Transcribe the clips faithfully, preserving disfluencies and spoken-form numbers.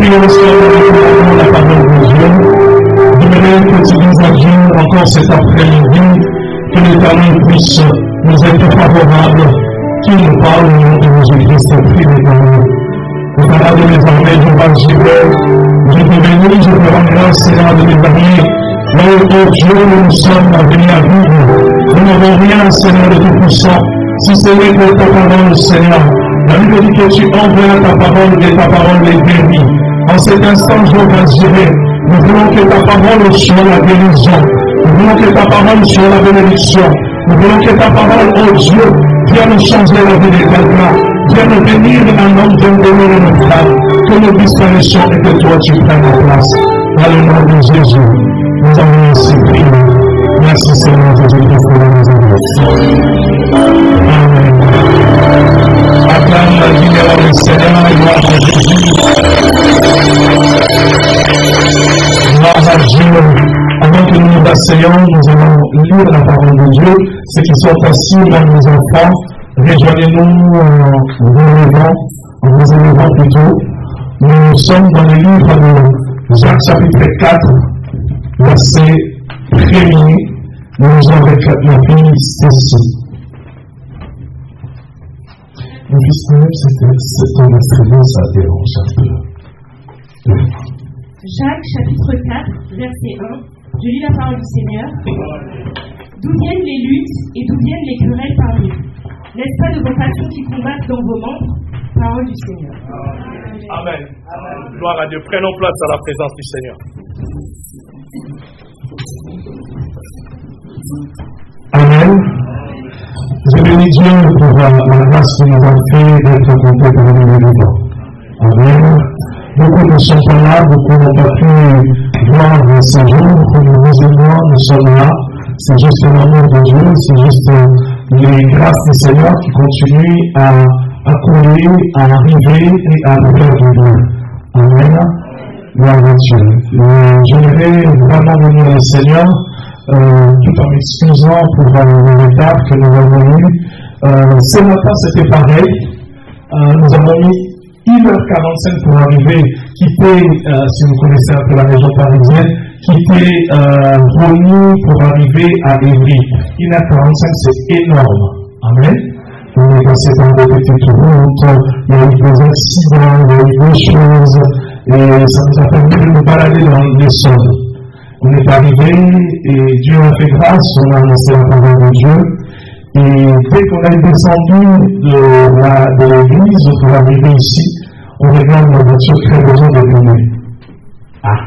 prions Seigneur la parole de Dieu. J'aimerais que tu nous agimes encore cet après-midi, que l'Éternel puisse nous être favorable, qu'il nous parle au nom de Jésus-Christ, prie l'Éternel. Nous allons désormais, je vais agir, je te bénis, je te rends grâce, Seigneur de l'éternel. Là où, oh Dieu, nous sommes venus à vivre, nous n'avons rien, Seigneur de Tout-Puissant, si ce n'est que ta parole, Seigneur. La Bible dit que tu envoies ta parole et ta parole est guérie. En cet instant, je vais agir. Nous voulons que ta parole soit la guérison. Nous voulons que ta parole soit la bénédiction. Nous voulons que ta parole, oh Dieu, vienne changer la vie de quelqu'un. Vienne bénir un homme, vienne bénir une femme. Que nous disparaissions et que toi tu prennes la place. Dans le nom de Jésus, nous avons ainsi prié. Merci Seigneur Jésus-Christ pour nous aider. Amen. Acclame la lumière du Seigneur et gloire à Jésus. Gloire à Dieu. Avant que nous nous asseyions, nous allons lire la parole de Dieu. Ceux qui sont assis, dans nos enfants, rejoignez-nous en vous élevant, en vous élevant plutôt. Nous sommes dans le livre de Jacques chapitre quatre, verset premier. Nous avons la fille ceci. Le fils même, c'est un extrait, ça dérange un peu. Jacques chapitre quatre, verset un. Je lis la parole du Seigneur. D'où viennent les luttes et d'où viennent les querelles parmi vous? N'est-ce pas de vos passions qui combattent dans vos membres? Parole du Seigneur. Amen. Amen. Gloire à Dieu. Prenons place à la présence du Seigneur. Amen. Je bénis Dieu pour la grâce qu'il nous a fait d'être compté pour nous vivants. Amen. Beaucoup ne sont pas là, beaucoup n'ont pas pu voir ces jours. Nous et moi, nous sommes là. C'est juste l'amour de Dieu, c'est juste les grâces du Seigneur qui continuent à, à couler, à arriver et à faire du bien. Amen. Gloire à Dieu. J'aimerais vraiment bénir le Seigneur. Euh, tout en m'excusant pour euh, le retard que nous avons eu. Euh, ce matin, c'était pareil. Euh, nous avons mis une heure quarante-cinq pour arriver, quitter, euh, si vous connaissez un peu la région parisienne, quitter euh, Rony pour arriver à Évry. une heure quarante-cinq, c'est énorme. Amen. On est passé par des petites routes, il y a eu des accidents, il y a eu des choses, et ça nous a permis de nous balader dans les sols. On est arrivé et Dieu a fait grâce, on a annoncé la parole de Dieu. Et dès qu'on est descendu de, la, de l'église pour arriver ici, on regarde la voiture très besoin de venir. Ah!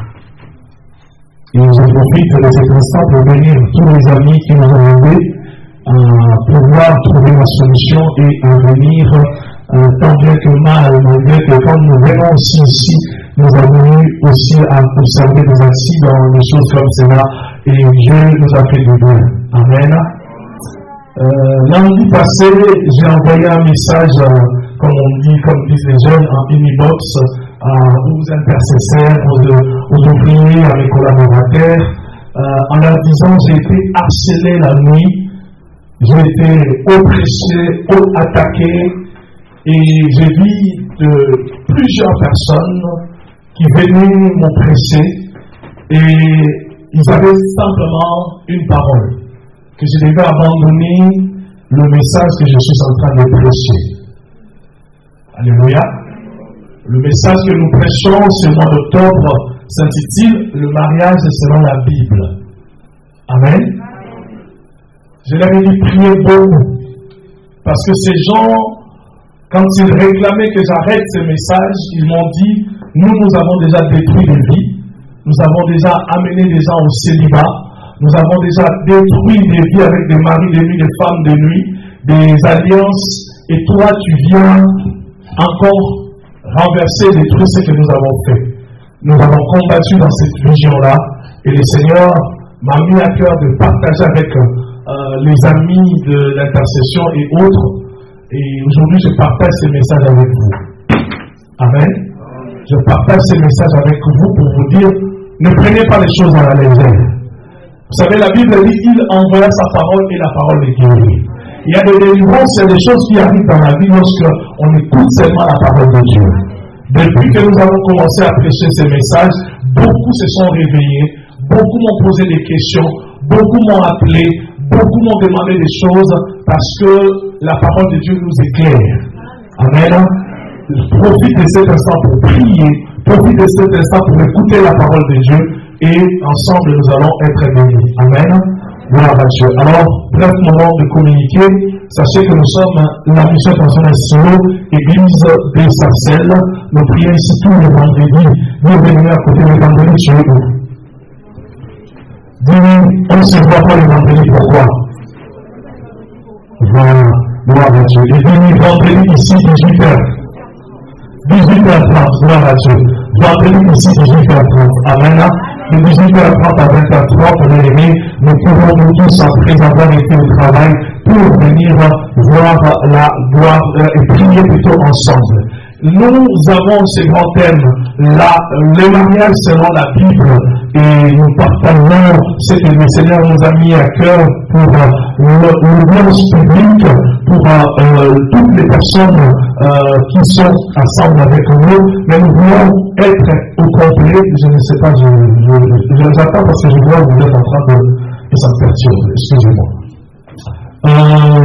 Et je profite de cet instant pour bénir tous les amis qui nous ont aidés à pouvoir trouver la solution et à venir euh, tant bien que mal, malgré que quand nous venons aussi ici, nous avons eu aussi à observer des accidents, des choses comme cela, et Dieu nous a fait du bien. Amen. Euh, Lundi passé, j'ai envoyé un message, euh, comme on dit, comme disent les jeunes, en unibox, euh, aux intercesseurs, aux, aux ouvriers, à mes collaborateurs, euh, en leur disant j'ai été harcelé la nuit, j'ai été oppressé, attaqué, et j'ai vu de plusieurs personnes qui venaient m'oppresser et ils avaient simplement une parole, que je devais abandonner le message que je suis en train de prêcher. Alléluia. Le message que nous prêchons ce mois d'octobre s'intitule « Le mariage selon la Bible ». Amen. Je leur ai dit prier beaucoup, parce que ces gens, quand ils réclamaient que j'arrête ce message, ils m'ont dit nous, nous avons déjà détruit des vies, nous avons déjà amené des gens au célibat, nous avons déjà détruit des vies avec des maris de nuit, des femmes de nuit, des alliances, et toi tu viens encore renverser, détruire ce que nous avons fait. Nous avons combattu dans cette vision-là, et le Seigneur m'a mis à cœur de partager avec euh, les amis de l'intercession et autres, et aujourd'hui je partage ces messages avec vous. Amen. Je partage ces messages avec vous pour vous dire, ne prenez pas les choses à la légère. Vous savez, la Bible dit, il envoya sa parole et la parole est guérie. Il y a des délivrances, il y a des choses qui arrivent dans la vie lorsqu'on écoute seulement la parole de Dieu. Depuis que nous avons commencé à prêcher ces messages, beaucoup se sont réveillés, beaucoup m'ont posé des questions, beaucoup m'ont appelé, beaucoup m'ont demandé des choses parce que la parole de Dieu nous éclaire. Amen. Profite de cet instant pour prier, profite de cet instant pour écouter la parole de Dieu et ensemble nous allons être bénis. Amen. Gloire à Dieu. Alors, bref moment de communiquer. Sachez que nous sommes la mission internationale Église des Sarcelles. Nous prions ici tous les vendredis. Nous venons à côté des vendredis chez nous. Dis-nous, on ne se voit pas les vendredis, pourquoi? Voilà, gloire à Dieu. Et dis-nous, vendredi ici, dix-huit heures. dix-huit heures trente, gloire à Dieu. Vendredi ici, dix-huit heures trente. Amen. De dix-huit heures trente à vingt heures trente, mes amis, nous pouvons nous tous, après avoir été au travail, pour venir voir la gloire et prier plutôt ensemble. Nous avons ce grand thème, la, le mariage selon la Bible, et nous partageons ce que le Seigneur nous a mis à cœur pour l'audience publique, pour euh, toutes les personnes euh, qui sont ensemble avec nous, mais nous voulons être au complet. Je ne sais pas, je, je, je les attends parce que je vois que vous êtes en train de, de s'en perturber, excusez-moi. Euh,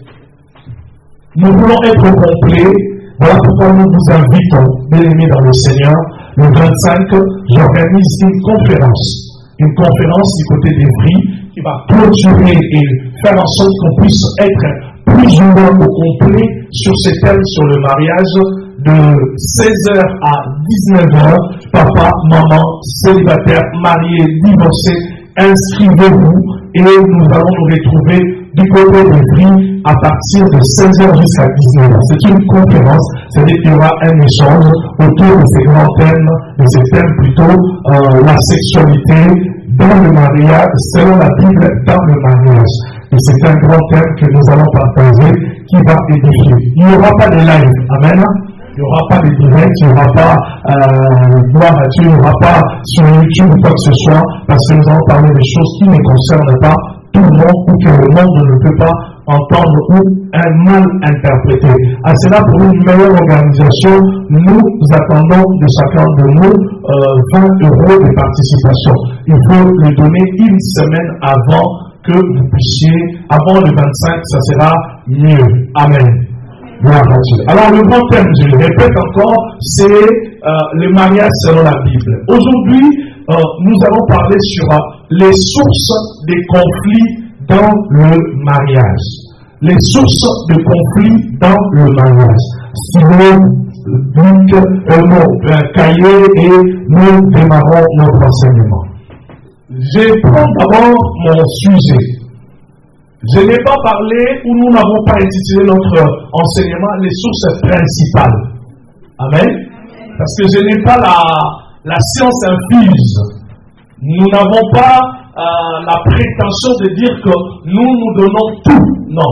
nous voulons être au complet. Voilà pourquoi nous vous invitons, bien-aimés dans le Seigneur, le vingt-cinq, j'organise une conférence, une conférence du côté d'Evry qui va clôturer et faire en sorte qu'on puisse être plus ou moins au complet sur ces thèmes sur le mariage de seize heures à dix-neuf heures. Papa, maman, célibataire, marié, divorcé, inscrivez-vous et nous allons nous retrouver du côté d'Evry à partir de seize heures jusqu'à dix-neuf heures. C'est une conférence, c'est-à-dire qu'il y aura un échange autour de ces grands thèmes, de ces thèmes plutôt euh, la sexualité dans le mariage, selon la Bible, dans le mariage. Et c'est un grand thème que nous allons partager qui va édifier. Il n'y aura pas de live, amen. Il n'y aura pas de direct, il n'y aura pas euh, gloire à Dieu, il n'y aura pas sur YouTube ou quoi que ce soit, parce que nous allons parler des choses qui ne concernent pas tout le monde ou que le monde ne peut pas entendre ou un mal interprété. À cela, pour une meilleure organisation, nous attendons de chacun de nous euh, vingt euros de participation. Il faut le donner une semaine avant que vous puissiez, avant le vingt-cinq, ça sera mieux. Amen. Gloire à Dieu. Alors le grand thème, je le répète encore, c'est euh, le mariage selon la Bible. Aujourd'hui, euh, nous allons parler sur euh, les sources des conflits dans le mariage. Les sources de conflits dans le mariage. Sinon, Bic, euh, mon euh, cahier et nous démarrons notre enseignement. Je prends d'abord mon sujet. Je n'ai pas parlé ou nous n'avons pas intitulé notre enseignement les sources principales. Amen. Parce que je n'ai pas la, la science infuse. Nous n'avons pas euh, la prétention de dire que nous nous donnons tout. Non.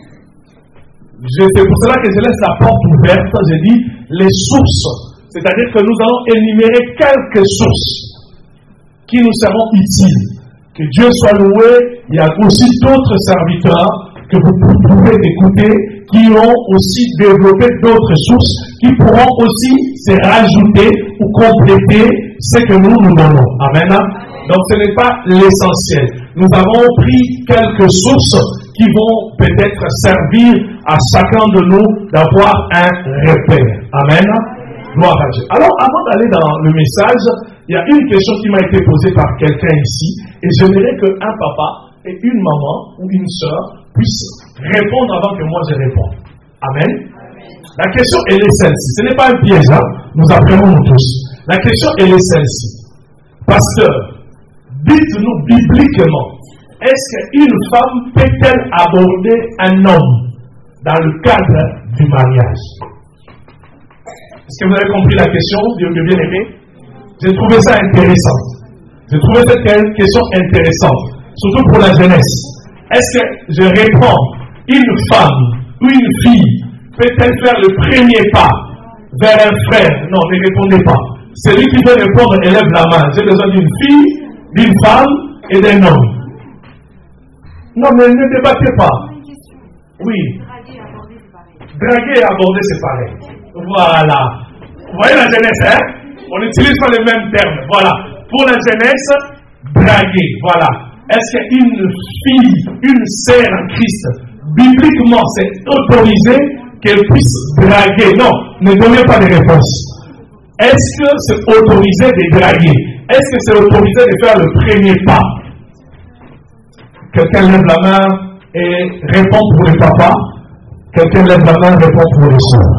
C'est pour cela que je laisse la porte ouverte. Je dis les sources. C'est-à-dire que nous allons énumérer quelques sources qui nous seront utiles. Que Dieu soit loué. Il y a aussi d'autres serviteurs que vous pouvez écouter qui ont aussi développé d'autres sources qui pourront aussi se rajouter ou compléter ce que nous nous donnons. Amen. Donc ce n'est pas l'essentiel. Nous avons pris quelques sources qui vont peut-être servir à chacun de nous d'avoir un repère. Amen. Gloire à Dieu. Alors avant d'aller dans le message, il y a une question qui m'a été posée par quelqu'un ici et j'aimerais qu'un papa et une maman ou une sœur puissent répondre avant que moi je réponde. Amen. La question elle est celle-ci. Ce n'est pas un piège, hein? Nous apprenons nous tous. La question elle est celle-ci. Pasteur, dites-nous bibliquement, est-ce qu'une femme peut-elle aborder un homme dans le cadre du mariage? Est-ce que vous avez compris la question, Dieu me bien aimé? J'ai trouvé ça intéressant. J'ai trouvé cette question intéressante, surtout pour la jeunesse. Est-ce que je réponds, une femme ou une fille peut-elle faire le premier pas vers un frère? Non, ne répondez pas. Celui qui veut répondre, élève la main. J'ai besoin d'une fille, d'une femme et d'un homme. Non, mais ne débattez pas. Oui. Draguer et aborder, c'est pareil. Voilà. Vous voyez la jeunesse, hein? On n'utilise pas les mêmes termes. Voilà. Pour la jeunesse, draguer. Voilà. Est-ce qu'une fille, une sœur en Christ, bibliquement, c'est autorisé qu'elle puisse draguer? Non, ne donnez pas de réponse. Est-ce que c'est autorisé de draguer? Est-ce que c'est autorisé de faire le premier pas? Quelqu'un lève la main et répond pour le papa. Quelqu'un lève la main et répond pour les soeurs.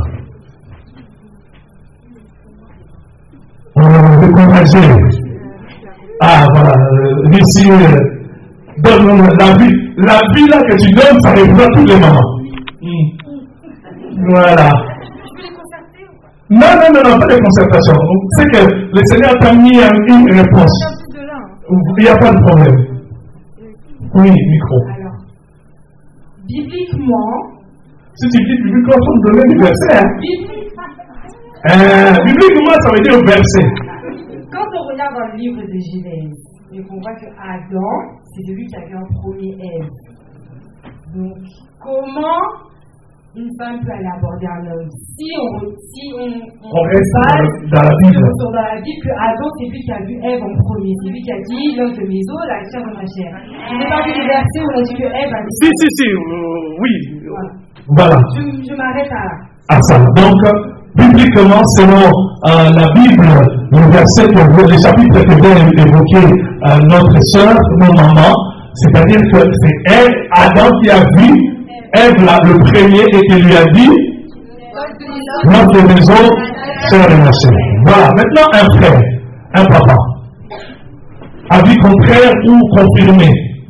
On va décourager. Ah, voilà. Euh, ici, euh, donne la vie. La vie là que tu donnes, ça arrivera à toutes les mamans. Mm. Voilà. Non, non, non, non, pas de concertation. C'est que le Seigneur t'a mis une réponse. Il n'y a pas de problème. Oui, micro. Alors, bibliquement. Si tu dis bibliquement, tu me donnes du verset. Hein? Euh, bibliquement, ça veut dire verset. Quand on regarde dans le livre de Genèse, et qu'on voit que Adam, c'est celui qui a vu en premier Ève. Donc, comment une femme peut aller aborder un homme? Si on, si on, on, on reste dans, dans la Bible. Dans la Bible, que Adam, c'est lui qui a vu Ève en premier. C'est lui qui a dit l'homme de mes os, la chair de ma chair. Je n'ai pas vu les versets où on a dit que Ève a dit. Si, si, si, euh, oui. Voilà. Voilà. Je, je m'arrête à là. À ça. Donc, bibliquement, selon euh, la Bible, le verset, le chapitre que vient évoquer euh, notre sœur, nos mamans, c'est-à-dire que c'est elle, Adam, qui a vu Ève là, le premier, et qui lui a dit notre maison, sœur et ma sœur. Voilà. Maintenant, un frère, un papa. Avis contraire ou confirmé?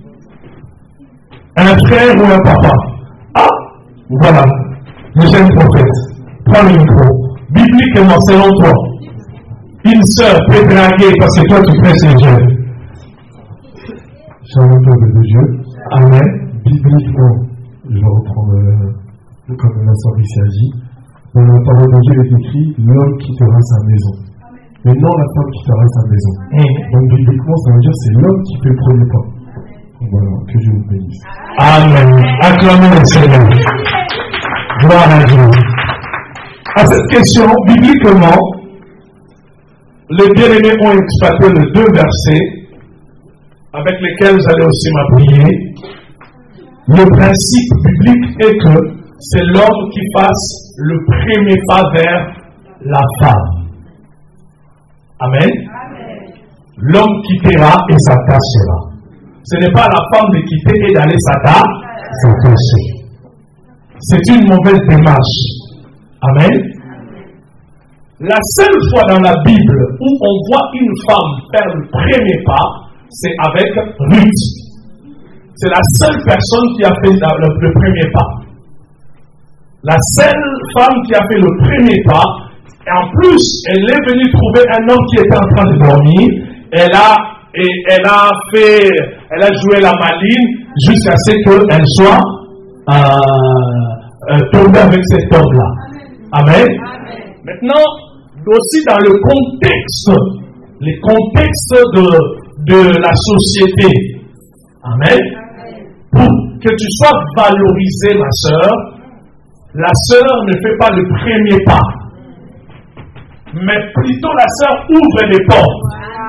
Un frère ou un papa? Ah, voilà. Le jeune prophète. Prends le micro. Bibliquement, selon toi, une sœur peut draguer parce que toi tu prêches les jeunes. Sur le peuple de Dieu. Amen. Bibliquement, je reprends euh, comme la sœur ici a dit. Dans la parole de Dieu, il est écrit l'homme quittera sa maison. Mais non la femme quittera sa maison. Mm. Donc bibliquement, ça veut dire que c'est l'homme qui fait le premier pas. Voilà, que Dieu vous bénisse. Amen. Acclamons le Seigneur. Gloire à Dieu. À cette question, bibliquement, les bien-aimés ont exploité les deux versets avec lesquels vous allez aussi m'appuyer. Le principe biblique est que c'est l'homme qui fasse le premier pas vers la femme. Amen. Amen. L'homme quittera et s'attachera. Ce n'est pas la femme de quitter et d'aller s'attacher. C'est une mauvaise démarche. Amen. La seule fois dans la Bible où on voit une femme faire le premier pas, c'est avec Ruth. C'est la seule personne qui a fait le, le premier pas. La seule femme qui a fait le premier pas, et en plus, elle est venue trouver un homme qui était en train de dormir. Elle a, et elle a fait, elle a joué la maline jusqu'à ce qu'elle soit euh, euh, tombée avec cet homme-là. Amen. Amen. Maintenant, aussi dans le contexte, le contexte de, de la société. Amen. Pour que tu sois valorisé, ma sœur, la sœur ne fait pas le premier pas, mais plutôt la sœur ouvre les portes.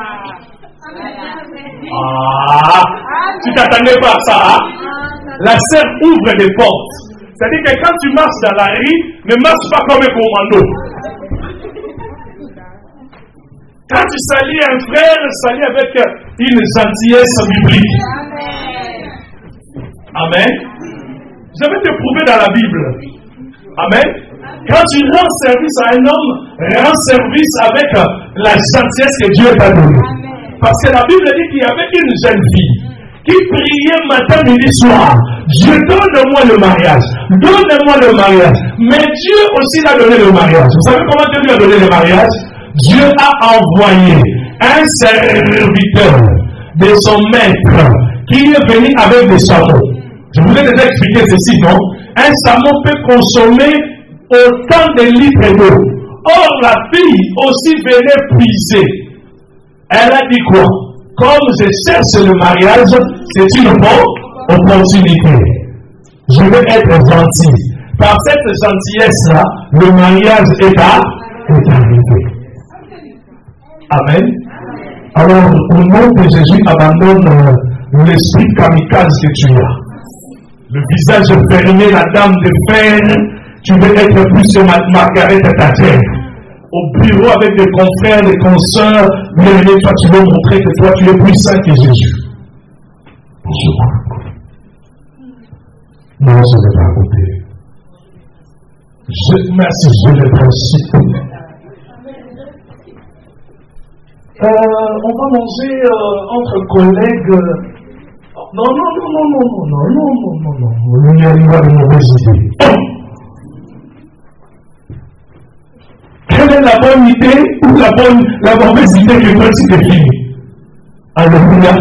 Ah, tu t'attendais pas à ça, hein? La sœur ouvre les portes. C'est-à-dire que quand tu marches dans la rue, ne marche pas comme un commando. Quand tu salis un frère, salis avec une gentillesse biblique. Amen. Je vais te prouver dans la Bible. Amen. Quand tu rends service à un homme, rends service avec la gentillesse que Dieu t'a donnée. Parce que la Bible dit qu'il y avait une jeune fille qui priait matin, midi, soir. Dieu, donne-moi le mariage. Donne-moi le mariage. Mais Dieu aussi l'a donné le mariage. Vous savez comment Dieu lui a donné le mariage? Dieu a envoyé un serviteur de son maître qui est venu avec des chameaux. Je vous ai déjà expliqué ceci, non? Un chameau peut consommer autant de litres d'eau. Or, la fille aussi venait puiser. Elle a dit quoi? Comme je cherche le mariage, c'est une bonne opportunité. Je vais être gentil. Par cette gentillesse-là, le mariage est à est arrivé. Amen. Alors, au nom de Jésus, abandonne l'esprit kamikaze que tu as. Le visage fermé, la dame de fer, tu veux être plus que Margaret Thatcher. Au bureau avec des confrères, des consoeurs, bien aimé, toi tu veux montrer que toi tu es plus saint que Jésus. Bonjour. Non, je ne vais pas raconter. Je, merci, je le principe. Euh, on va manger euh, entre collègues. Non, non, non, non, non, non, non, non, non, non, non. On y arrive à une mauvaise idée. Quelle est la bonne idée ou la bonne, la mauvaise idée que toi tu définis? Alléluia.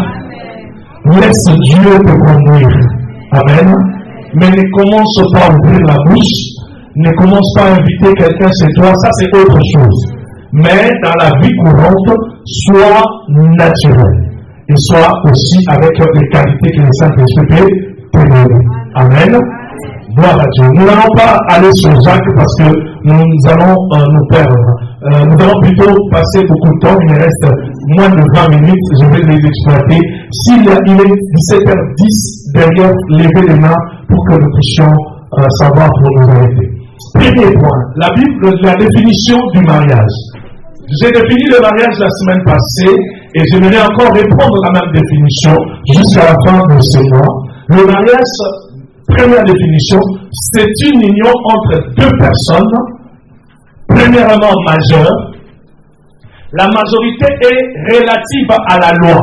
Laisse Dieu te conduire. Amen. Mais ne commence pas à ouvrir la bouche. Ne commence pas à inviter quelqu'un chez toi. Ça, c'est autre chose. Mais dans la vie courante, sois naturel. Et sois aussi avec les qualités que le Saint-Esprit peut te donner. Amen. Gloire à Dieu. Nous n'allons pas aller sur Jacques parce que nous allons euh, nous perdre. Euh, nous allons plutôt passer beaucoup de temps. Il me reste moins de vingt minutes. Je vais les exploiter. S'il il est dix-sept heures dix, derrière, levez les mains pour que nous puissions euh, savoir pour nous arrêter. Premier point, la Bible, la définition du mariage. J'ai défini le mariage la semaine passée et j'aimerais encore répondre à la même définition jusqu'à la fin de ce mois. Le mariage, première définition, c'est une union entre deux personnes, premièrement majeures. La majorité est relative à la loi.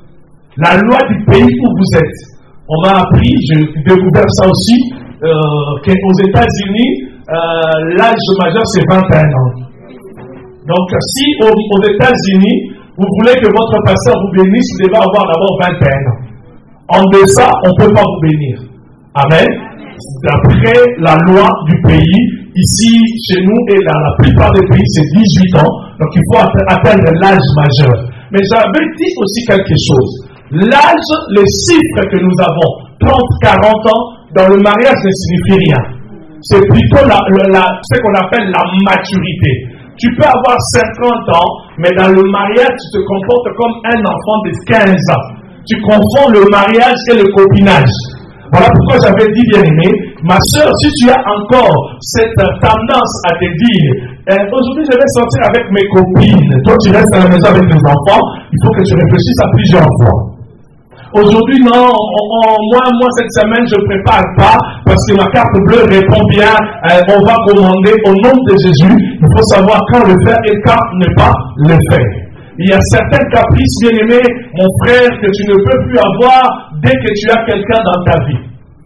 La loi du pays où vous êtes. On m'a appris, j'ai découvert ça aussi, euh, qu'aux États-Unis, euh, l'âge majeur c'est vingt et un ans. Donc, si aux, aux États-Unis, vous voulez que votre pasteur vous bénisse, vous devez avoir d'abord vingt et un ans. En deçà, on ne peut pas vous bénir. Amen. D'après la loi du pays, ici, chez nous et dans la plupart des pays, c'est dix-huit ans. Donc, il faut atteindre l'âge majeur. Mais j'avais dit aussi quelque chose. L'âge, les chiffres que nous avons, trente, quarante ans, dans le mariage ne signifie rien. C'est plutôt la, la, ce qu'on appelle la maturité. Tu peux avoir cinquante ans, mais dans le mariage, tu te comportes comme un enfant de quinze ans. Tu confonds le mariage et le copinage. Voilà pourquoi j'avais dit, bien aimé, ma soeur, si tu as encore cette tendance à te dire, eh, aujourd'hui je vais sortir avec mes copines, toi tu restes à la maison avec les enfants, il faut que tu réfléchisses à plusieurs fois. Aujourd'hui, non, on, on, moi, moi, cette semaine, je ne prépare pas parce que ma carte bleue répond bien. Euh, on va commander au nom de Jésus. Il faut savoir quand le faire et quand ne pas le faire. Il y a certains caprices, bien aimés, mon frère, que tu ne peux plus avoir dès que tu as quelqu'un dans ta vie.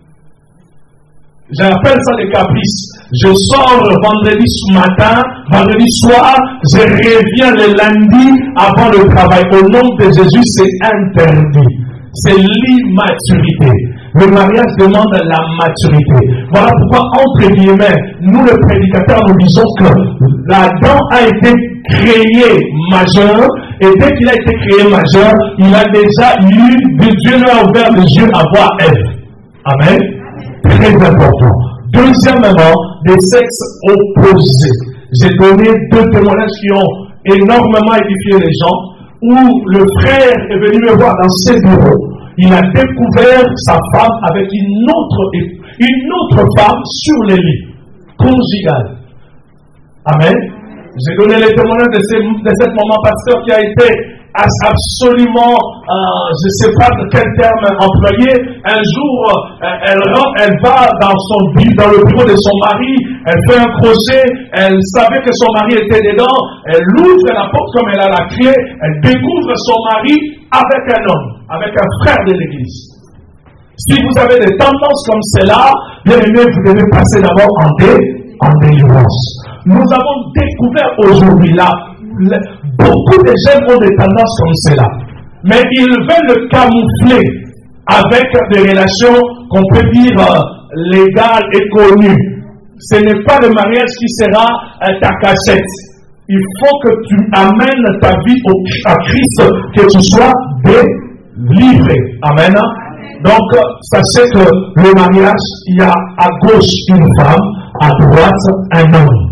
J'appelle ça les caprices. Je sors vendredi matin, vendredi soir, je reviens le lundi avant le travail. Au nom de Jésus, c'est interdit. C'est l'immaturité. Le mariage demande la maturité. Voilà pourquoi, entre guillemets, nous les prédicateurs, nous disons que l'Adam a été créé majeur, et dès qu'il a été créé majeur, il a déjà eu, Dieu lui a ouvert les yeux à voir Ève. Amen. Très important. Deuxièmement, des sexes opposés. J'ai donné deux témoignages qui ont énormément édifié les gens. Où le frère est venu me voir dans ses bureaux, il a découvert sa femme avec une autre, une autre femme sur les lits, conjugale. Amen. J'ai donné les témoignages de, ces, de cette maman pasteur qui a été absolument, euh, je ne sais pas de quel terme employer. Un jour, euh, elle, elle va dans, son, dans le bureau de son mari, elle fait un crochet, elle savait que son mari était dedans, elle ouvre la porte comme elle a la clé, elle découvre son mari avec un homme, avec un frère de l'église. Si vous avez des tendances comme celle-là, bien aimé, vous devez passer d'abord en, dé, en délivrance. Nous avons découvert aujourd'hui là, beaucoup de jeunes ont des tendances comme cela, mais ils veulent le camoufler avec des relations qu'on peut dire euh, légales et connues. Ce n'est pas le mariage qui sera euh, ta cachette. Il faut que tu amènes ta vie au, à Christ, que tu sois délivré. Amen. Donc, sachez que le mariage, il y a à gauche une femme, à droite un homme.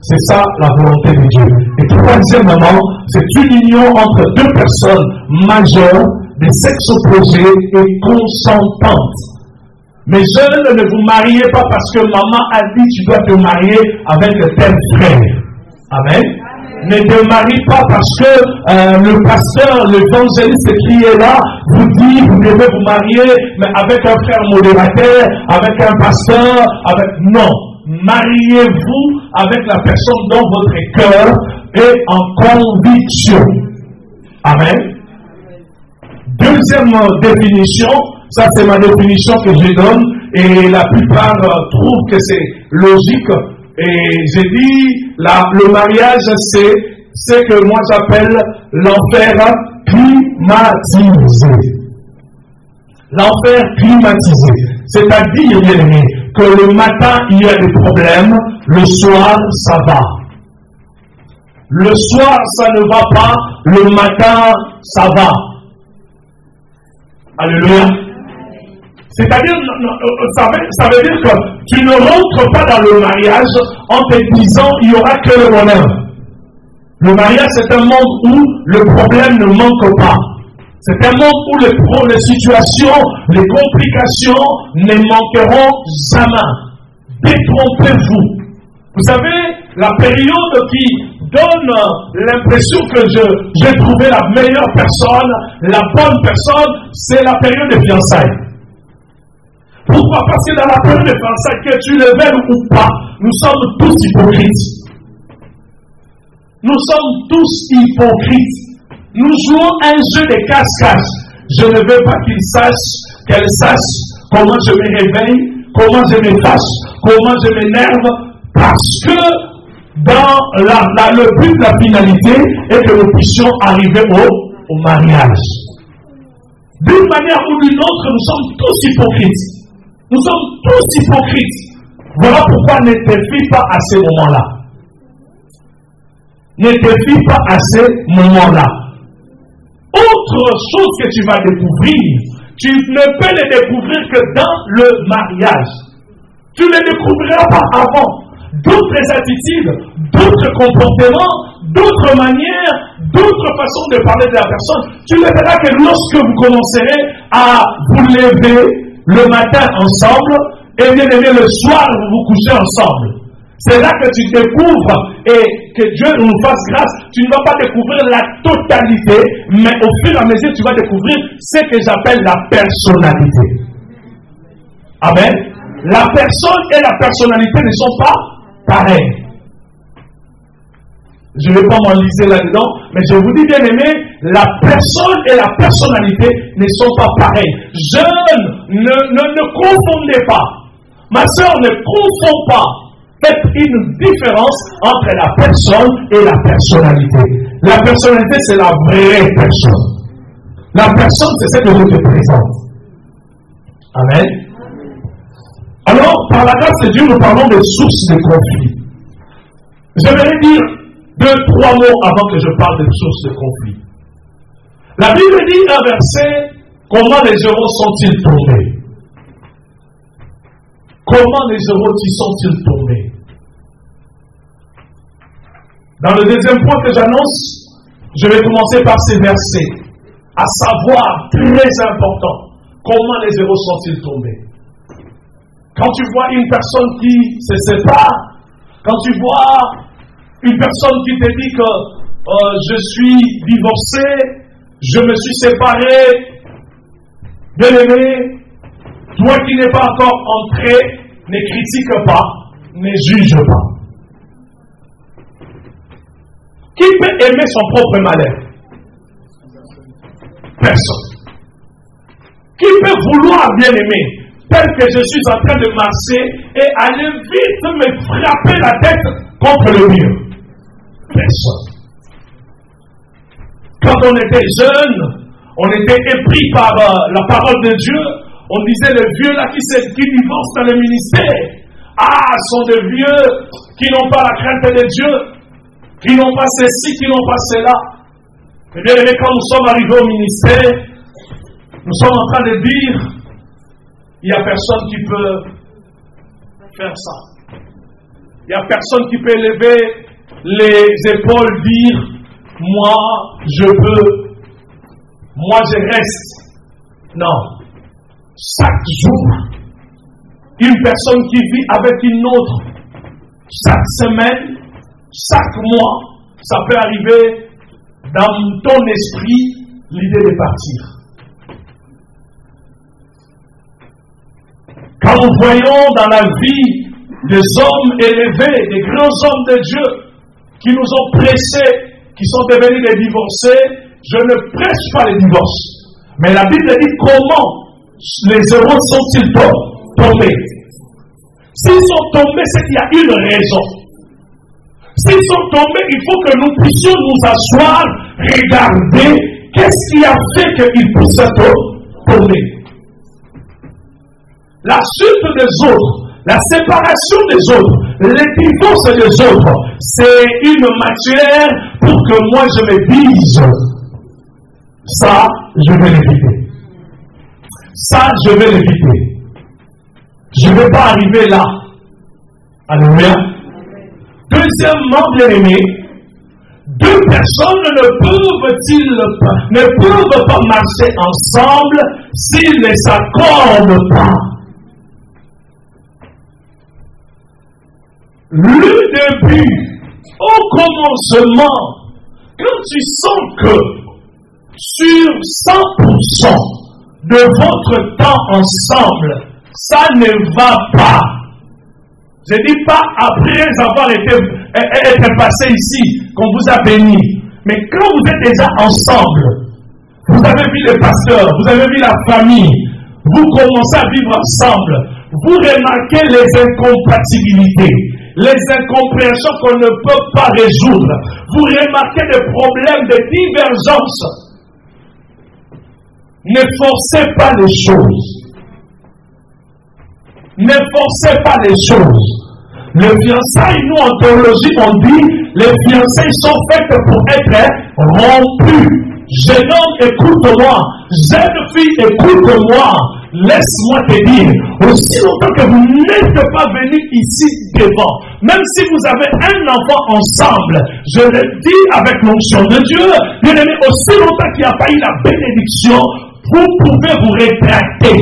C'est ça la volonté de Dieu. Et troisièmement, c'est une union entre deux personnes majeures, de sexe opposé et consentantes. Mes jeunes, ne vous mariez pas parce que maman a dit tu dois te marier avec tel frère. Amen. Ne te marie pas parce que euh, le pasteur, l'évangéliste qui est là, vous dit vous devez vous marier, mais avec un frère modérateur, avec un pasteur, avec... Non. Mariez-vous avec la personne dans votre cœur et en conviction. Amen. Deuxième définition, ça c'est ma définition que je donne, et la plupart trouvent que c'est logique. Et j'ai dit, la, le mariage, c'est ce que moi j'appelle l'enfer climatisé. L'enfer climatisé. C'est-à-dire, bien aimé, que le matin il y a des problèmes, le soir ça va. Le soir ça ne va pas, le matin ça va. Alléluia. C'est-à-dire, ça veut, ça veut dire que tu ne rentres pas dans le mariage en te disant il n'y aura que le bonheur. Le mariage, c'est un monde où le problème ne manque pas. C'est un monde où les, les situations, les complications ne manqueront jamais. Détrompez-vous. Vous savez, la période qui donne l'impression que je, j'ai trouvé la meilleure personne, la bonne personne, c'est la période de fiançailles. Pourquoi? Parce que dans la période de fiançailles, que tu le veuilles ou pas, nous sommes tous hypocrites. Nous sommes tous hypocrites. Nous jouons un jeu de cache-cache. Je ne veux pas qu'il sache, qu'elle sache comment je me réveille, comment je me fâche, comment je m'énerve, parce que dans la, la, le but de la finalité est que nous puissions arriver au, au mariage. D'une manière ou d'une autre, nous sommes tous hypocrites. Nous sommes tous hypocrites. Voilà pourquoi ne te fie pas à ces moments-là. Ne te fie pas à ces moments-là. Autre chose que tu vas découvrir, tu ne peux le découvrir que dans le mariage. Tu ne le découvriras pas avant. D'autres attitudes, d'autres comportements, d'autres manières, d'autres façons de parler de la personne. Tu ne verras que lorsque vous commencerez à vous lever le matin ensemble et bien aimé le soir vous vous couchez ensemble. C'est là que tu découvres, et que Dieu nous fasse grâce, tu ne vas pas découvrir la totalité, mais au fur et à mesure tu vas découvrir ce que j'appelle la personnalité. Amen. La personne et la personnalité ne sont pas pareilles. Je ne vais pas m'enliser là-dedans, mais je vous dis bien aimé, la personne et la personnalité ne sont pas pareilles. Jeunes, ne, ne, ne confondez pas. Ma soeur, ne confond pas. Faites une différence entre la personne et la personnalité. La personnalité, c'est la vraie personne. La personne, c'est ce que je te présente. Amen. Alors, par la grâce de Dieu, nous parlons des sources de conflit. Je vais dire deux, trois mots avant que je parle des sources de conflit. La Bible dit un verset, comment les héros sont-ils tombés? Comment les héros sont-ils tombés? Dans le deuxième point que j'annonce, je vais commencer par ces versets, à savoir, très important, comment les héros sont-ils tombés? Quand tu vois une personne qui se sépare, quand tu vois une personne qui te dit que euh, je suis divorcé, je me suis séparé, bien aimé, toi qui n'es pas encore entré, ne critique pas, ne juge pas. Qui peut aimer son propre malheur? Personne. Qui peut vouloir bien aimer, tel que je suis en train de marcher et aller vite me frapper la tête contre le mur? Personne. Quand on était jeune, on était épris par euh, la parole de Dieu. On disait les vieux là qui, qui divorcent dans le ministère. Ah, sont des vieux qui n'ont pas la crainte de Dieu, qui n'ont pas ceci, qui n'ont pas cela. Et bien aimé, quand nous sommes arrivés au ministère, nous sommes en train de dire, il n'y a personne qui peut faire ça. Il n'y a personne qui peut lever les épaules, dire moi je peux, moi je reste. Non. Chaque jour, une personne qui vit avec une autre, chaque semaine, chaque mois, ça peut arriver dans ton esprit l'idée de partir. Quand nous voyons dans la vie des hommes élevés, des grands hommes de Dieu, qui nous ont pressés, qui sont devenus des divorcés, je ne prêche pas les divorces. Mais la Bible dit comment les héros sont-ils tombés. S'ils sont tombés, c'est qu'il y a une raison. S'ils sont tombés, il faut que nous puissions nous asseoir, regarder qu'est-ce qui a fait qu'ils puissent tomber. La chute des autres, la séparation des autres, les divorces des autres, c'est une matière pour que moi je me dise, ça, je vais l'éviter. Ça, je vais l'éviter. Je ne vais pas arriver là. Alléluia. Deuxièmement, bien aimé, deux personnes ne peuvent-ils pas, ne peuvent pas marcher ensemble s'ils ne s'accordent pas. Le début, au commencement, quand tu sens que sur cent pour cent de votre temps ensemble, ça ne va pas. Je ne dis pas après avoir été, été passé ici, qu'on vous a béni. Mais quand vous êtes déjà ensemble, vous avez vu les pasteurs, vous avez vu la famille, vous commencez à vivre ensemble, vous remarquez les incompatibilités, les incompréhensions qu'on ne peut pas résoudre. Vous remarquez des problèmes de divergence. Ne forcez pas les choses. Ne forcez pas les choses. Les fiançailles, nous en théologie, on dit, les fiançailles sont faites pour être rompues. Jeune homme, écoute-moi. Jeune fille, écoute-moi. Laisse-moi te dire, aussi longtemps que vous n'êtes pas venu ici devant, même si vous avez un enfant ensemble, je le dis avec l'onction de Dieu, bien aimé, aussi longtemps qu'il n'y a pas eu la bénédiction, vous pouvez vous rétracter.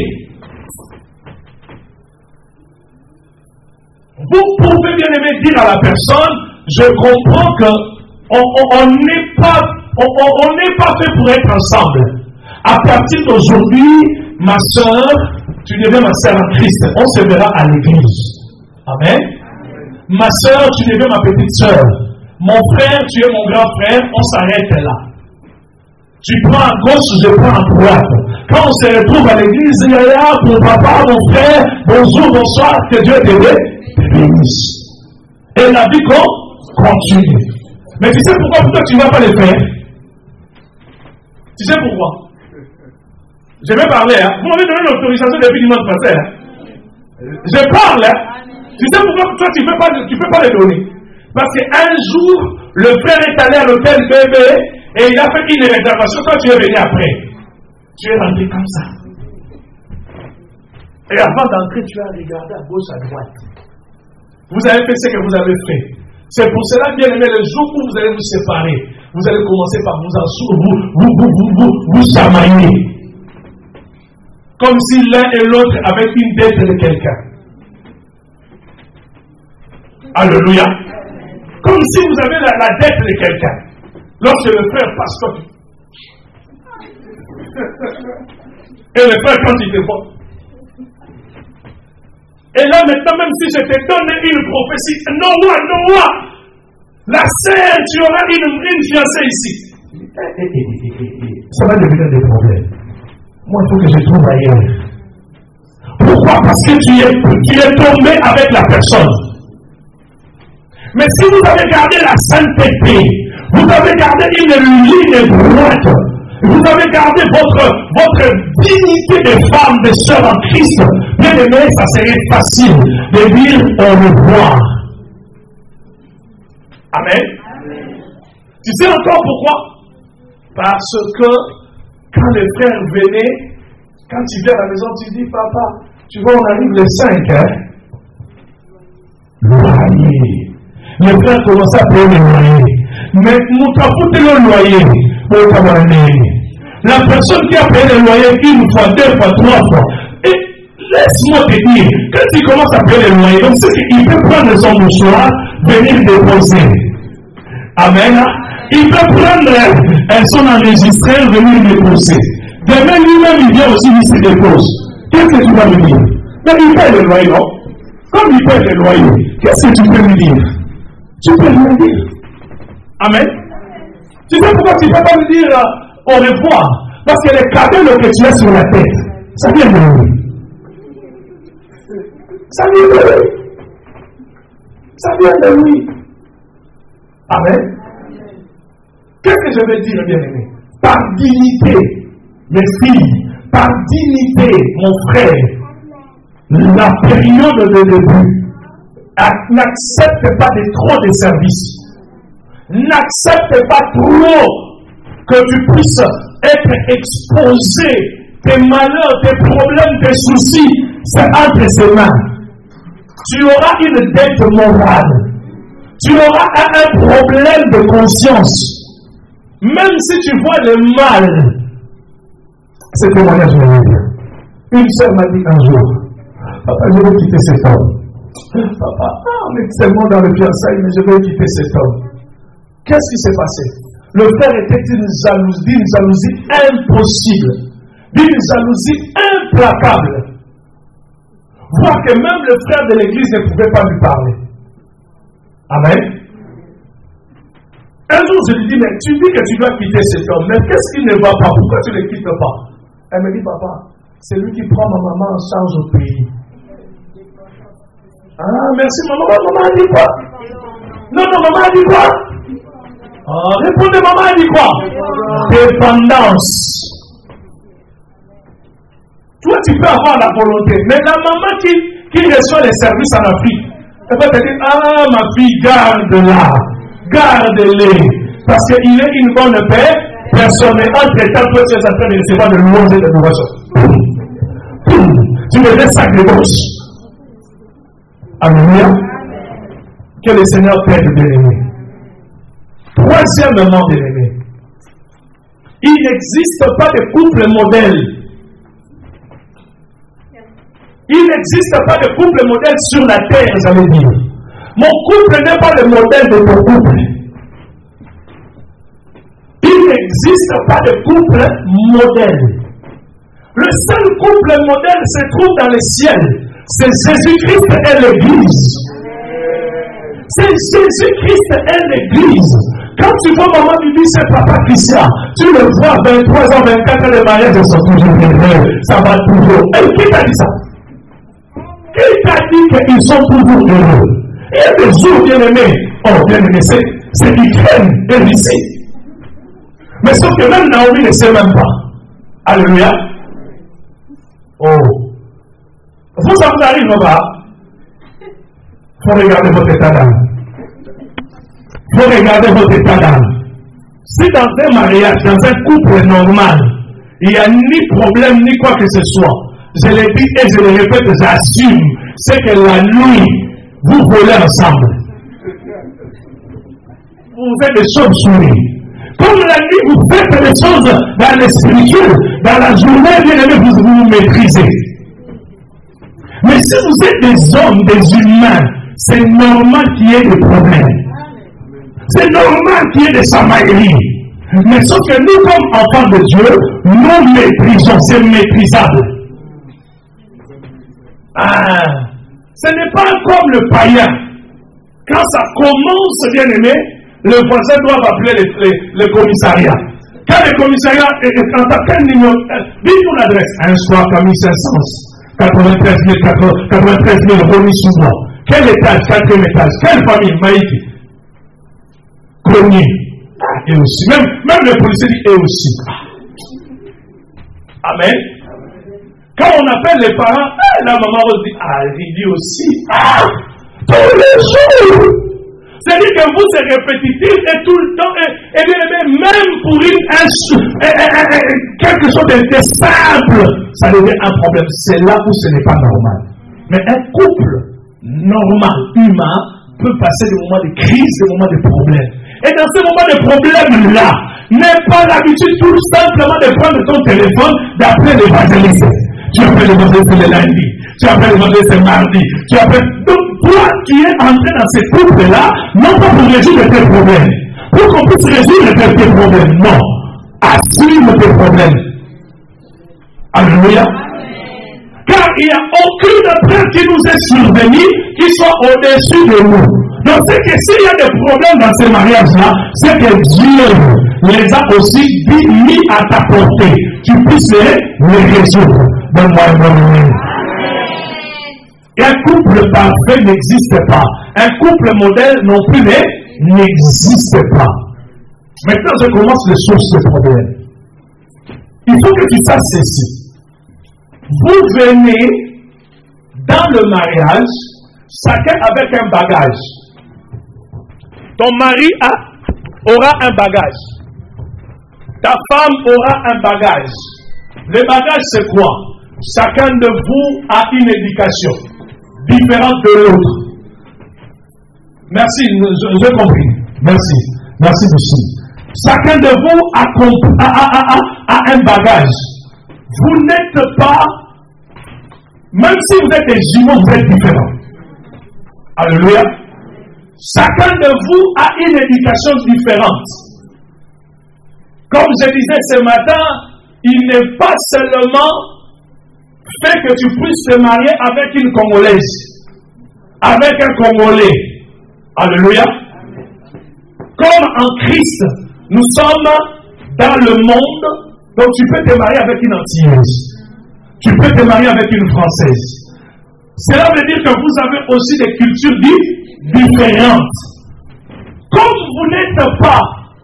Vous pouvez, bien aimé, dire à la personne, je comprends que on n'est pas, on, on, on n'est pas fait pour être ensemble. À partir d'aujourd'hui, ma soeur, tu deviens ma soeur en Christ. On se verra à l'église. Amen. Amen. Ma soeur, tu deviens ma petite soeur. Mon frère, tu es mon grand frère. On s'arrête là. Tu prends à gauche, je prends à droite. Quand on se retrouve à l'église, il y a là pour papa, mon frère, bonjour, bonsoir, que Dieu te bénisse. Et la vie continue. Mais tu sais pourquoi, pourquoi tu ne vas pas le faire? Tu sais pourquoi? Je vais parler, hein. Vous m'avez donné l'autorisation depuis dimanche passé. Hein. Je parle, hein. Tu sais pourquoi toi tu ne peux pas, tu peux pas le donner? Parce qu'un jour, le frère est allé à l'hôtel bébé et il a fait une réservation. Toi tu es venu après. Tu es rentré comme ça. Et avant d'entrer, tu as regardé à gauche, à droite. Vous avez fait ce que vous avez fait. C'est pour cela, bien aimé, le jour où vous allez vous séparer, vous allez commencer par vous en vous, vous, vous, vous, vous, vous chamailler. Comme si l'un et l'autre avaient une dette de quelqu'un. Alléluia. Comme si vous avez la, la dette de quelqu'un. Lorsque le frère passe comme. Et le frère, quand il te voit. Et là, maintenant, même si je te donne une prophétie, non, moi, non, moi, la sœur, tu auras une, une fiancée ici. Ça va devenir des problèmes. Moi, il faut que je trouve ailleurs. Pourquoi? Parce que tu es, tu es tombé avec la personne. Mais si vous avez gardé la sainteté, vous avez gardé une ligne droite, vous avez gardé votre, votre dignité de femme, de sœur en Christ, bien aimé, ça serait facile de dire au revoir. Amen. Amen. Tu sais encore pourquoi? Parce que quand les frères venaient, quand tu viens à la maison, tu dis, papa, tu vois, on arrive les cinq, hein? loyer. Les frères commencent à payer le loyer. Mais nous avons fait le loyer pour avoir un aîné. La personne qui a payé le loyer une fois, deux fois, trois fois. Et laisse-moi te dire, quand il commence à payer le loyer, donc c'est qu'il peut prendre son mouchoir, venir déposer. Amen. Il peut prendre son enregistreur, venir déposer. Demain, lui-même, il vient aussi, il se dépose. Qu'est-ce que tu vas me dire? Mais il paye le loyer, non? Comme il paye le loyer, qu'est-ce que tu peux me dire? Tu peux lui dire. Amen. Tu sais pourquoi tu ne peux pas me dire euh, au revoir? Parce que les cadeaux que tu as sur la tête, ça vient de lui. Ça vient de lui. Ça vient de lui. Amen. Qu'est-ce que je veux dire, bien-aimé? Par dignité, mes filles, par dignité, mon frère, la période de début, n'accepte pas de trop de services. N'accepte pas trop que tu puisses être exposé. Tes malheurs, tes problèmes, tes soucis, c'est entre ses mains. Tu auras une dette morale. Tu auras un problème de conscience. Même si tu vois le mal, ce témoignage me dit. Une sœur m'a dit un jour, papa, je vais quitter cet homme. Papa, ah, on est seulement dans le fiançailles, mais je vais quitter cet homme. Qu'est-ce qui s'est passé? Le frère était d'une jalousie, d'une jalousie impossible, d'une jalousie implacable. Voir que même le frère de l'église ne pouvait pas lui parler. Amen. Un jour, je lui dis, mais tu dis que tu dois quitter cet homme, mais qu'est-ce qui ne va pas? Pourquoi tu ne le quittes pas? Elle me dit, papa, c'est lui qui prend ma maman en charge au pays. Ah, merci, maman. Maman a dit quoi? Non, non, maman a dit quoi? Ah, répondez, maman a dit quoi? Dépendance. Toi, tu peux avoir la volonté, mais la maman qui, qui reçoit les services en Afrique, elle va te dire, ah, ma fille, garde-la, garde-les, parce qu'il est une bonne paix, personne n'est entre-temps, toi, tu es en train de recevoir de louanges et de nourriture. Tu me laisses sacrifice. Alléluia. Que le Seigneur t'aide, bien-aimé. Troisièmement, bien-aimé, il n'existe pas de couple modèle. Il n'existe pas de couple modèle sur la terre, j'allais dire. Mon couple n'est pas le modèle de ton couple. Il n'existe pas de couple modèle. Le seul couple modèle se trouve dans le ciel. C'est Jésus-Christ et l'Église. C'est Jésus-Christ et l'Église. Quand tu vois maman lui dire c'est papa Christian, tu le vois vingt-trois ans, vingt-quatre ans, les mariages sont toujours heureux. Ça va toujours. Et qui t'a dit ça? Qui t'a dit qu'ils sont toujours heureux? Il y a des jours bien-aimés. Oh, bien-aimés, c'est Ukraine et ici. Mais sauf que même Naomi ne sait même pas. Alléluia. Oh. Vous, ça vous arrive, là-bas? Il faut regarder votre état d'âme. Il faut regarder votre état d'âme. Si dans un mariage, dans un couple normal, il n'y a ni problème, ni quoi que ce soit, je le dis et je le répète, j'assume, c'est que la nuit, vous volez ensemble. Vous faites des choses sourires. Comme la nuit, vous faites des choses dans le spirituel, dans la journée, bien aimé, vous vous maîtrisez. Mais si vous êtes des hommes, des humains, c'est normal qu'il y ait des problèmes. C'est normal qu'il y ait des samailleries. Mais sauf que nous, comme enfants de Dieu, nous maîtrisons, c'est maîtrisable. Ah, ce n'est pas comme le païen. Quand ça commence, bien aimé, le voisin doit appeler le, le, le commissariat. Quand le commissariat est en tant quel numéro, dites-nous l'adresse. Un soir, Camille Saint-Saëns, quatre-vingt-treize mille remis sous moi. Quel étage? Quatrième étage. Quelle famille? Maïki. Grenier. Et aussi. Même, même le policier dit et aussi. Amen. Quand on appelle les parents, ah, la maman dit, ah, il dit aussi. Ah, tous les jours. C'est-à-dire que vous, c'est répétitif et tout le temps. Et, et bien, même pour une, un, un, un, un, quelque chose de simple, ça devient un problème. C'est là où ce n'est pas normal. Mais un couple normal, humain, peut passer des moments de crise, des moments de problèmes. Et dans ces moments de problèmes-là, n'aie pas l'habitude tout simplement de prendre ton téléphone, d'appeler l'évangéliste. Tu appelles l'évangéliste le lundi, tu appelles l'évangéliste le mardi, tu appelles... Donc toi qui es entré dans ces couples-là, non pas pour résoudre tes problèmes, pour qu'on puisse résoudre tes problèmes, non. Assume tes problèmes. Alléluia. Car il n'y a aucune preuve qui nous est survenue qui soit au-dessus de nous. Donc c'est que s'il y a des problèmes dans ces mariages-là, c'est que Dieu les a aussi mis à ta portée. Tu puisses les résoudre. Donne-moi un bon moment. Un couple parfait n'existe pas. Un couple modèle non plus n'existe pas. Maintenant, je commence les sources de problèmes. Il faut que tu saches ceci. Vous venez dans le mariage, chacun avec un bagage. Ton mari a, aura un bagage. Ta femme aura un bagage. Le bagage, c'est quoi? Chacun de vous a une éducation différente de l'autre. Merci, j'ai compris. Merci. Merci, monsieur. Chacun de vous a, a, a, a, a un bagage. Vous n'êtes pas, même si vous êtes des jumeaux, vous êtes différents. Alléluia. Chacun de vous a une éducation différente. Comme je disais ce matin, il n'est pas seulement fait que tu puisses te marier avec une Congolaise, avec un Congolais. Alléluia. Comme en Christ, nous sommes dans le monde. Donc tu peux te marier avec une Antillaise. Tu peux te marier avec une Française. Cela veut dire que vous avez aussi des cultures différentes. Comme vous n'êtes pas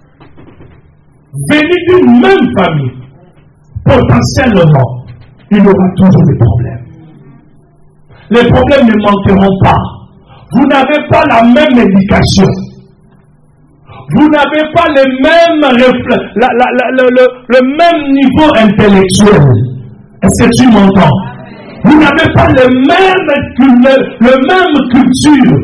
venus d'une même famille, potentiellement, il y aura toujours des problèmes. Les problèmes ne manqueront pas. Vous n'avez pas la même éducation. Vous n'avez pas le même, la, la, la, le, le, le même niveau intellectuel. Est-ce que tu m'entends? Vous n'avez pas le même, le, le même culture.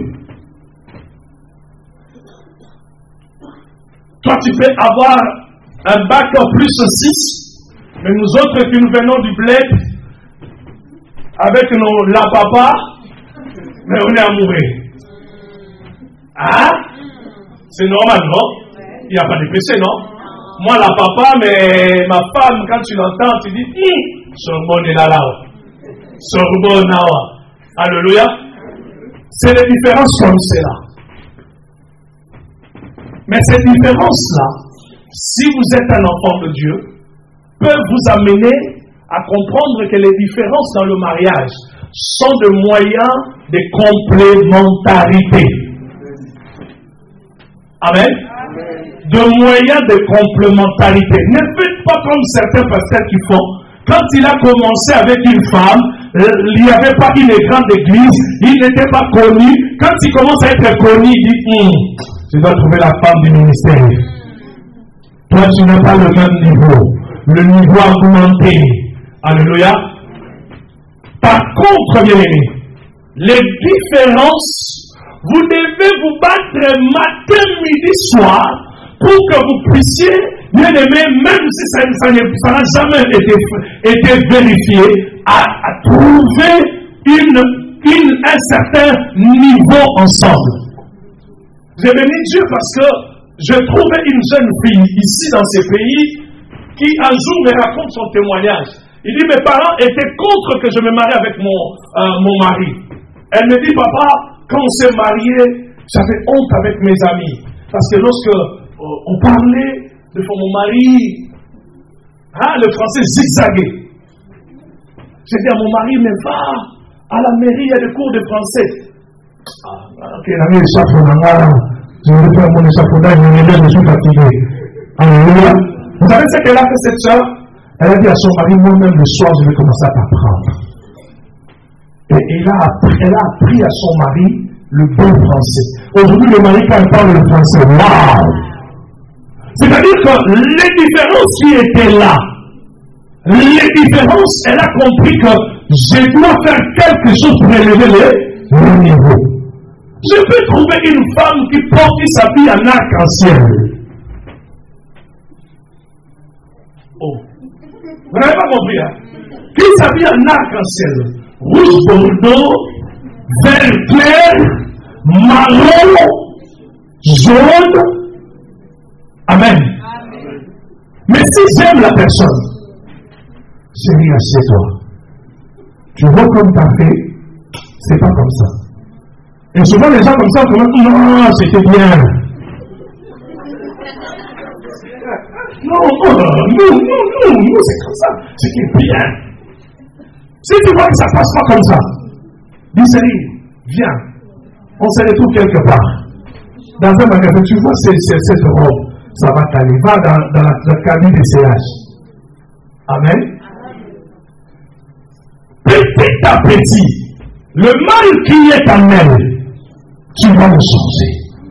Toi, tu peux avoir un bac en plus six, mais nous autres qui nous venons du bled, avec nos la papa, mais on est amoureux. Hein? C'est normal, non? Il n'y a pas de péché, non? Moi, la papa, mais ma femme, quand tu l'entends, tu dis, hum, Sorbonne est là, là. Sorbonne, là. Alléluia. C'est les différences comme cela. Mais ces différences-là, si vous êtes un enfant de Dieu, peuvent vous amener à comprendre que les différences dans le mariage sont des moyens de complémentarité. Amen. De moyens de complémentarité. Ne faites pas comme certains pasteurs qui font. Quand il a commencé avec une femme, il n'y avait pas une grande église, il n'était pas connu. Quand il commence à être connu, il dit hm, je dois trouver la femme du ministère. Toi, tu n'as pas le même niveau. Le niveau augmenté. Alléluia. Par contre, bien aimé, les différences, vous devez vous battre matin, midi, soir, pour que vous puissiez, bien aimé, même si ça, ça n'a jamais été, été vérifié, à, à trouver une, une, un certain niveau ensemble. J'ai béni Dieu parce que je trouvais une jeune fille ici dans ces pays qui un jour me raconte son témoignage. Il dit, mes parents étaient contre que je me marie avec mon, euh, mon mari. Elle me dit, papa, quand on s'est marié, j'avais honte avec mes amis. Parce que lorsque euh, on parlait de mon mari, hein, le français zigzaguait. J'ai dit à mon mari, mais va à la mairie, il y a des cours de français. Ah, ok, l'ami échafaudage, je vais faire mon échafaudage, je suis fatigué. Alléluia. Vous savez ce qu'elle a fait, cette soeur? Elle a dit à son mari, moi-même le soir, je vais commencer à t'apprendre. Et elle a, appris, elle a appris à son mari le bon français. Aujourd'hui, le mari, quand il parle le français, waouh! C'est-à-dire que les différences qui étaient là, les différences, elle a compris que je dois faire quelque chose pour élever les, le niveau. Je peux trouver une femme qui porte, qui s'habille en arc-en-ciel. Oh. Vous n'avez pas compris, hein? Qui s'habille en arc-en-ciel. Rouge bordeaux, vert clair, marron, jaune. Amen. Amen. Mais si j'aime la personne, chérie, assieds-toi. Tu vois comme tu as fait, c'est pas comme ça. Et souvent les gens comme ça, comme non, c'était bien. Non, non, non, non, non, c'est comme ça, c'était bien. Si tu vois que ça passe pas comme ça, dis chérie, viens, on se retrouve quelque part. Dans un magasin, tu vois c'est, c'est, cette robe, ça va t'aller. Va dans, dans la, la cabine de C H. Amen. Petit à petit, le mal qui est en elle, tu vas le changer.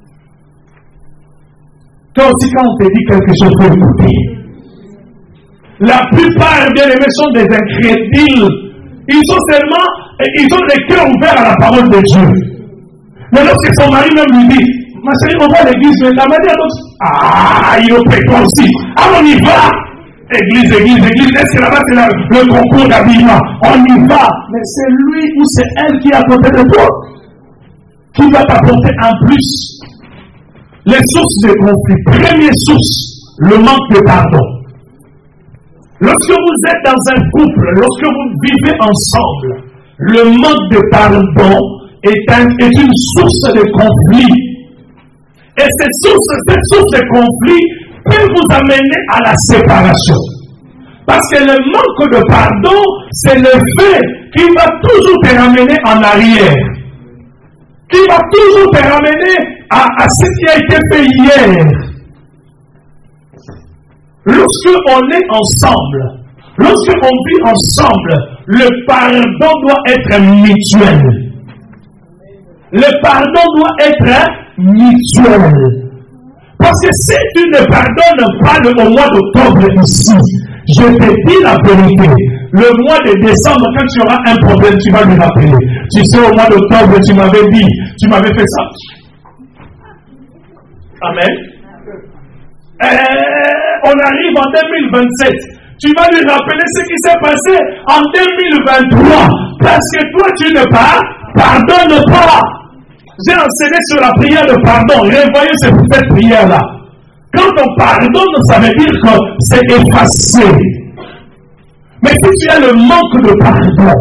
Toi aussi, quand on te dit quelque chose, il faut écouter. La plupart des aimés sont des incrédules. Ils sont seulement, ils ont les cœurs ouverts à la parole de Dieu. Mais lorsque son mari même lui dit, ma chérie, on va à l'église, mais la manière dont... Ah, il est toi aussi. Ah, on y va. Église, église, église. Est-ce que là-bas, c'est là, le concours d'habillement? On y va. Mais c'est lui ou c'est elle qui est à côté de toi, qui va t'apporter en plus. Les sources de conflit. Première source, le manque de pardon. Lorsque vous êtes dans un couple, lorsque vous vivez ensemble, le manque de pardon est, un, est une source de conflit. Et cette source, cette source de conflit peut vous amener à la séparation. Parce que le manque de pardon, c'est le fait qui va toujours te ramener en arrière. Qui va toujours te ramener à, à ce qui a été fait hier. Lorsque on est ensemble, lorsque on vit ensemble, le pardon doit être mutuel. Le pardon doit être mutuel. Parce que si tu ne pardonnes pas le, au mois d'octobre ici, je te dis la vérité, le mois de décembre, quand tu auras un problème, tu vas lui rappeler. Tu sais, au mois d'octobre, tu m'avais dit, tu m'avais fait ça. Amen. Euh, on arrive en deux mille vingt-sept. Tu vas lui rappeler ce qui s'est passé en deux mille vingt-trois. Parce que toi, tu ne pardonnes pas. J'ai enseigné sur la prière de pardon. Revoyez cette prière-là. Quand on pardonne, ça veut dire que c'est effacé. Mais si tu as le manque de pardon,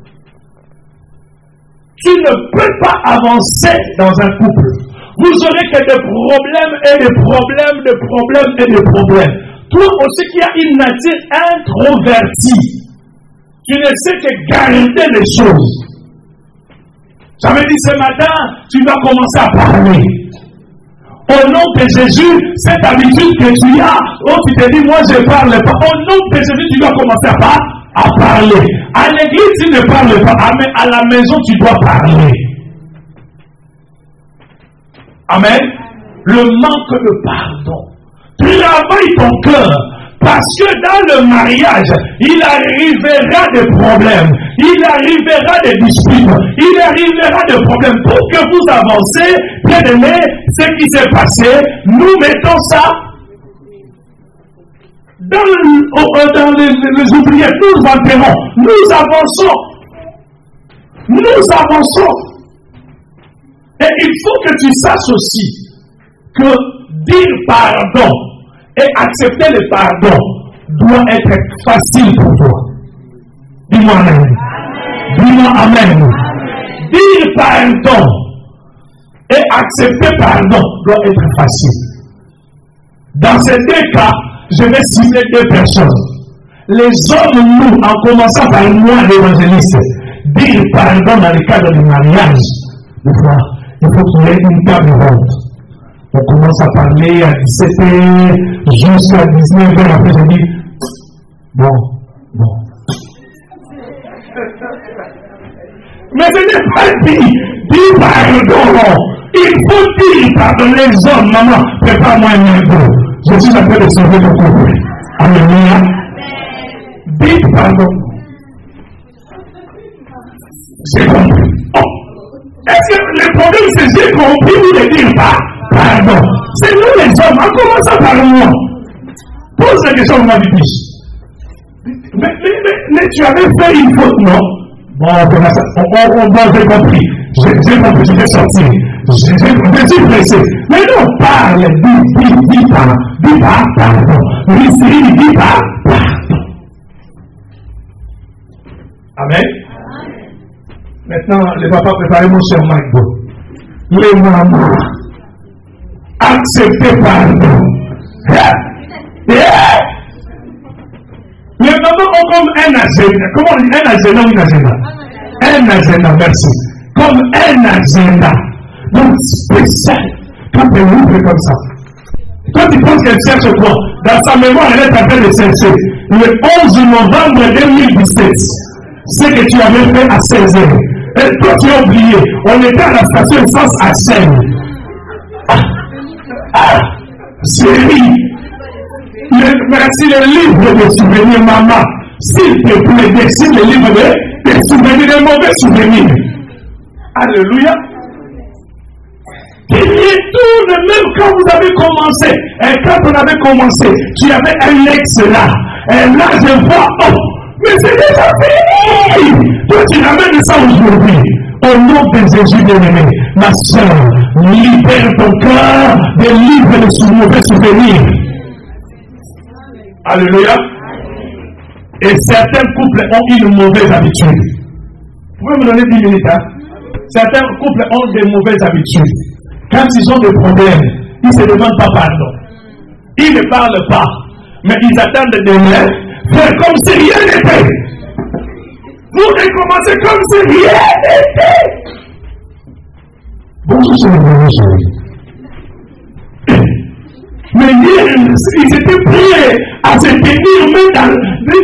tu ne peux pas avancer dans un couple. Vous aurez que des problèmes et des problèmes, des problèmes et des problèmes. Toi aussi qui as une nature introvertie, tu ne sais que garder les choses. Ça veut dire ce matin, tu vas commencer à parler. Au nom de Jésus, cette habitude que tu as, où tu te dis, moi je ne parle pas. Au nom de Jésus, tu dois commencer à, par, à parler. À l'église, tu ne parles pas. Mais à la maison, tu dois parler. Amen. Le manque de pardon. Travaille ton cœur. Parce que dans le mariage, il arrivera des problèmes, il arrivera des disputes, il arrivera des problèmes. Pour que vous avancez, bien aimé, ce qui s'est passé, nous mettons ça dans, le, dans les, les oubliés, nous enterrons, nous avançons, nous avançons. Et il faut que tu saches aussi que dire pardon et accepter le pardon doit être facile pour toi. Dis-moi Amen. Dis-moi Amen. Amen. Dire pardon et accepter pardon doit être facile. Dans ces deux cas, je vais citer deux personnes. Les hommes, nous, en commençant par moi, l'évangéliste, dire pardon dans le cadre du mariage, des fois, il faut qu'il y ait une table ronde. On commence à parler à dix-sept heures jusqu'à dix-neuf heures. Après, je dis, bon, bon. Mais ce n'est pas dit, dis pardon. Il faut dire pardon. Les hommes, maman, prépare-moi un micro. Je suis en train de sauver ton couple. Alléluia. Dis pardon. C'est compris. Oh. Est-ce que le problème c'est j'ai compris ou de dire pas pardon? C'est nous les hommes, en commençant par moi. Pose la question, ma vie. Mais, mais, mais, mais tu avais fait une faute, non? Bon, on, on, on, j'ai compris. J'ai, j'ai compris, je vais sortir. J'ai, j'ai, je suis pressé. Mais non, parle, dis, dis, dis pas, dis pas, pardon. Dis, dis pas, pardon. Amen. Maintenant, les papas, préparez mon cher Mike. Les mamans, acceptez pardon. Yeah. Yeah. Les mamans ont comme un agenda. Comment on dit un agenda ou une agenda? Un agenda, merci. Comme un agenda. Donc, spécial. Quand elle ouvre comme ça. Quand tu penses qu'elle cherche quoi? Dans sa mémoire, elle est en train de chercher. Le onze novembre deux mille dix-sept. Ce que tu avais fait à seize heures. Et toi, tu as oublié. On était à la station essence à Seine. Ah, ah, chérie. Le, merci le livre de souvenirs, maman. S'il te plaît, dessine le livre de, de souvenirs, de mauvais souvenirs. Alléluia. Il tourne même quand vous avez commencé. Et quand on avait commencé, tu avais un ex là. Et là, je vois, oh, mais c'est déjà fini. Toi, tu ramènes ça aujourd'hui. Au nom de Jésus bien-aimé, ma soeur, libère ton cœur des livres de sous mauvais souvenirs. Alléluia. Et certains couples ont une mauvaise habitude. Vous pouvez me donner dix minutes, hein? Certains couples ont des mauvaises habitudes. Quand ils ont des problèmes, ils ne se demandent pas pardon. Ils ne parlent pas. Mais ils attendent demain, faire comme si rien n'était. Vous recommencez comme si rien n'était. Bonjour, c'est le bon chéri. Mais ils étaient prêts à se tenir même dans le...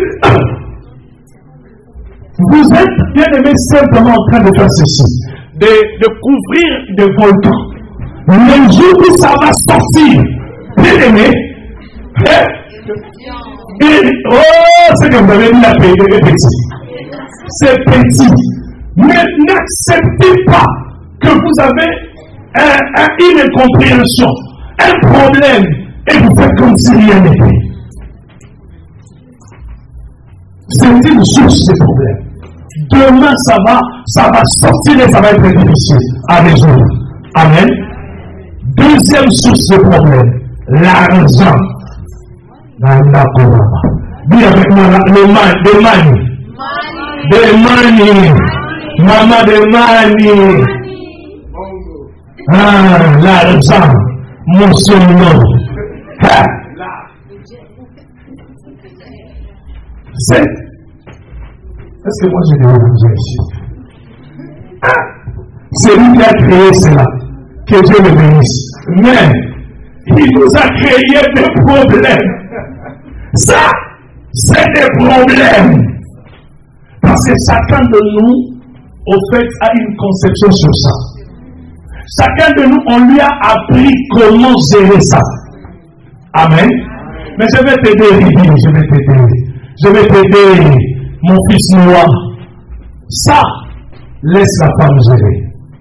Vous êtes, bien aimé, simplement en train de faire ceci. De, de couvrir des volcans. Le jour où ça va sortir, bien aimé, hein? Et, oh, c'est que vous avez dit la paix, c'est petit. C'est petit. Mais n'acceptez pas que vous avez un, un, une incompréhension, un problème, et vous faites comme si rien n'était. C'est une source de problème. Demain, ça va, ça va sortir et ça va être difficile à résoudre. Amen. Deuxième source de problème, l'argent. Dis avec moi, le mal, de money. De money. Maman de money. Ah, l'argent. Mon surnom. C'est. Est-ce que moi j'ai des raisons ici? Ah, c'est lui qui a créé cela. Que Dieu le bénisse. Mais il nous a créé des problèmes. Ça, c'est des problèmes. Parce que chacun de nous, au fait, a une conception sur ça. Chacun de nous, on lui a appris comment gérer ça. Amen. Mais je vais t'aider, Ribi, je vais t'aider. Je vais t'aider, mon fils noir. Ça, laisse la femme gérer.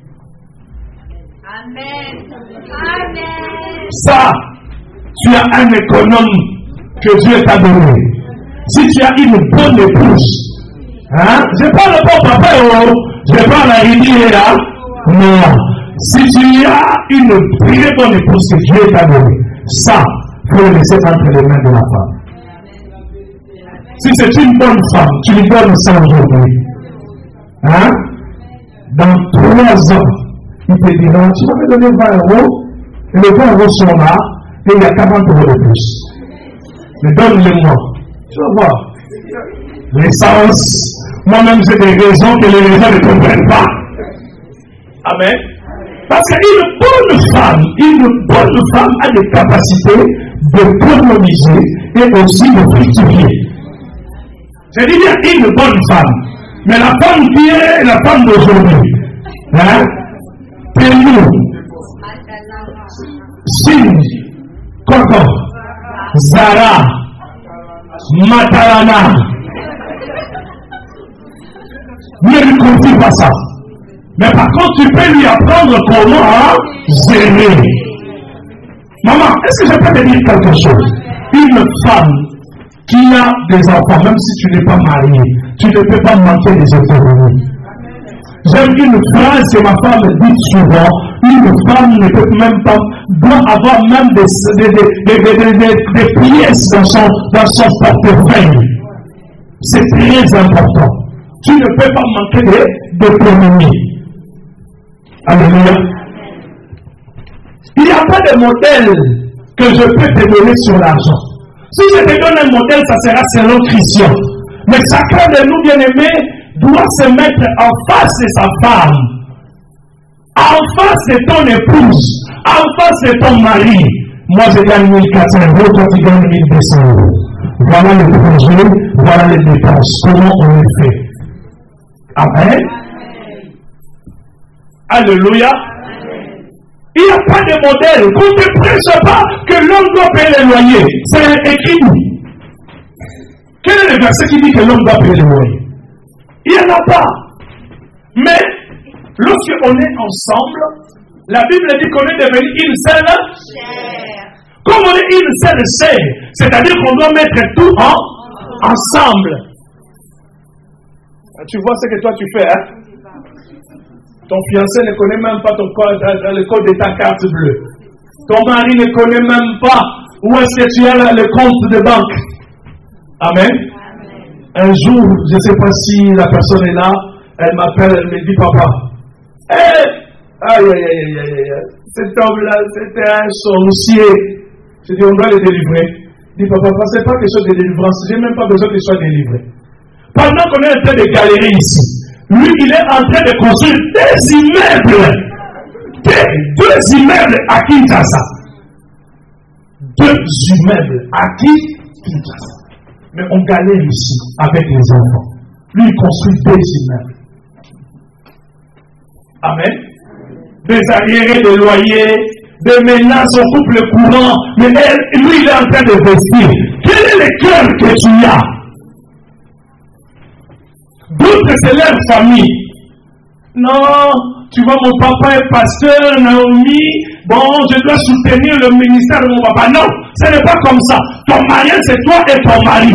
Amen. Amen. Ça, tu as un économe que Dieu t'a donné. Si tu as une bonne épouse, hein, je parle pas au papa, je parle à Ribi là. Non. Si tu as une très bonne épouse que Dieu t'a donnée, ça, il faut le laisser entre les mains de la femme. Si c'est une bonne femme, tu lui donnes ça aujourd'hui. Hein? Dans trois ans, il te dira, tu vas me donner vingt euros, et les vingt euros sont là, et il y a quarante euros de plus. Mais donne-les-moi. Tu vas voir. L'essence, moi-même j'ai des raisons que les gens ne comprennent pas. Amen. Parce qu'une bonne femme, une bonne femme a des capacités d'économiser et aussi de fructifier. Je dis bien une bonne femme. Mais la femme qui est la femme d'aujourd'hui, hein, Pélou, Sine, Coco, Zara, Matarana, ne lui confie pas ça. Mais par contre, tu peux lui apprendre comment gérer. Maman, est-ce que je peux te dire quelque chose? Une femme qui a des enfants, même si tu n'es pas marié, tu ne peux pas manquer des autonomies. J'aime une phrase que ma femme dit souvent, une femme ne peut même pas, doit avoir même des, des, des, des, des, des, des pièces dans son, dans son portefeuille. C'est très important. Tu ne peux pas manquer d'autonomie. Alléluia. Il n'y a pas de modèle que je peux te donner sur l'argent. Si je te donne un modèle, ça sera selon Christian. Mais chacun de nous, bien-aimés, doit se mettre en face de sa femme, en face de ton épouse, en face de ton mari. Moi, je gagne mille quatre cents euros, toi, tu gagnes mille deux cents euros. Voilà le projet, voilà les dépenses. Comment on les fait? Amen. Alléluia. Il n'y a pas de modèle. Qu'on ne te prêche pas que l'homme doit payer les loyers. C'est écrit où? Quel est le verset qui dit que l'homme doit payer les loyers? Il n'y en a pas. Mais lorsqu'on est ensemble, la Bible dit qu'on est devenu une seule chair. Comme on est une seule chair, c'est-à-dire qu'on doit mettre tout en, ensemble. Tu vois ce que toi tu fais, hein? Ton fiancé ne connaît même pas ton code, le code de ta carte bleue. Ton mari ne connaît même pas où est-ce que tu as le compte de banque. Amen. Un jour, je ne sais pas si la personne est là, elle m'appelle, elle me dit, papa, hey, aïe, aïe, aïe, aïe, aïe, cet homme-là, c'était un sorcier. Je dis, on doit le délivrer. Je dis, papa, ce n'est pas quelque chose de délivrance, je n'ai même pas besoin qu'il soit délivré. Pendant qu'on est en train de galérer ici, lui, il est en train de construire des immeubles. Des, deux immeubles à Kinshasa. Deux immeubles à Kinshasa. Mais on galère ici avec les enfants. Lui, il construit deux immeubles. Amen. Des arriérés de loyers, des menaces au couple courant. Mais elle, lui, il est en train de vestir. Quel est le cœur que tu as? D'autres, c'est leur famille. Non, tu vois, mon papa est pasteur, Naomi. Bon, je dois soutenir le ministère de mon papa. Non, ce n'est pas comme ça. Ton mari, c'est toi et ton mari.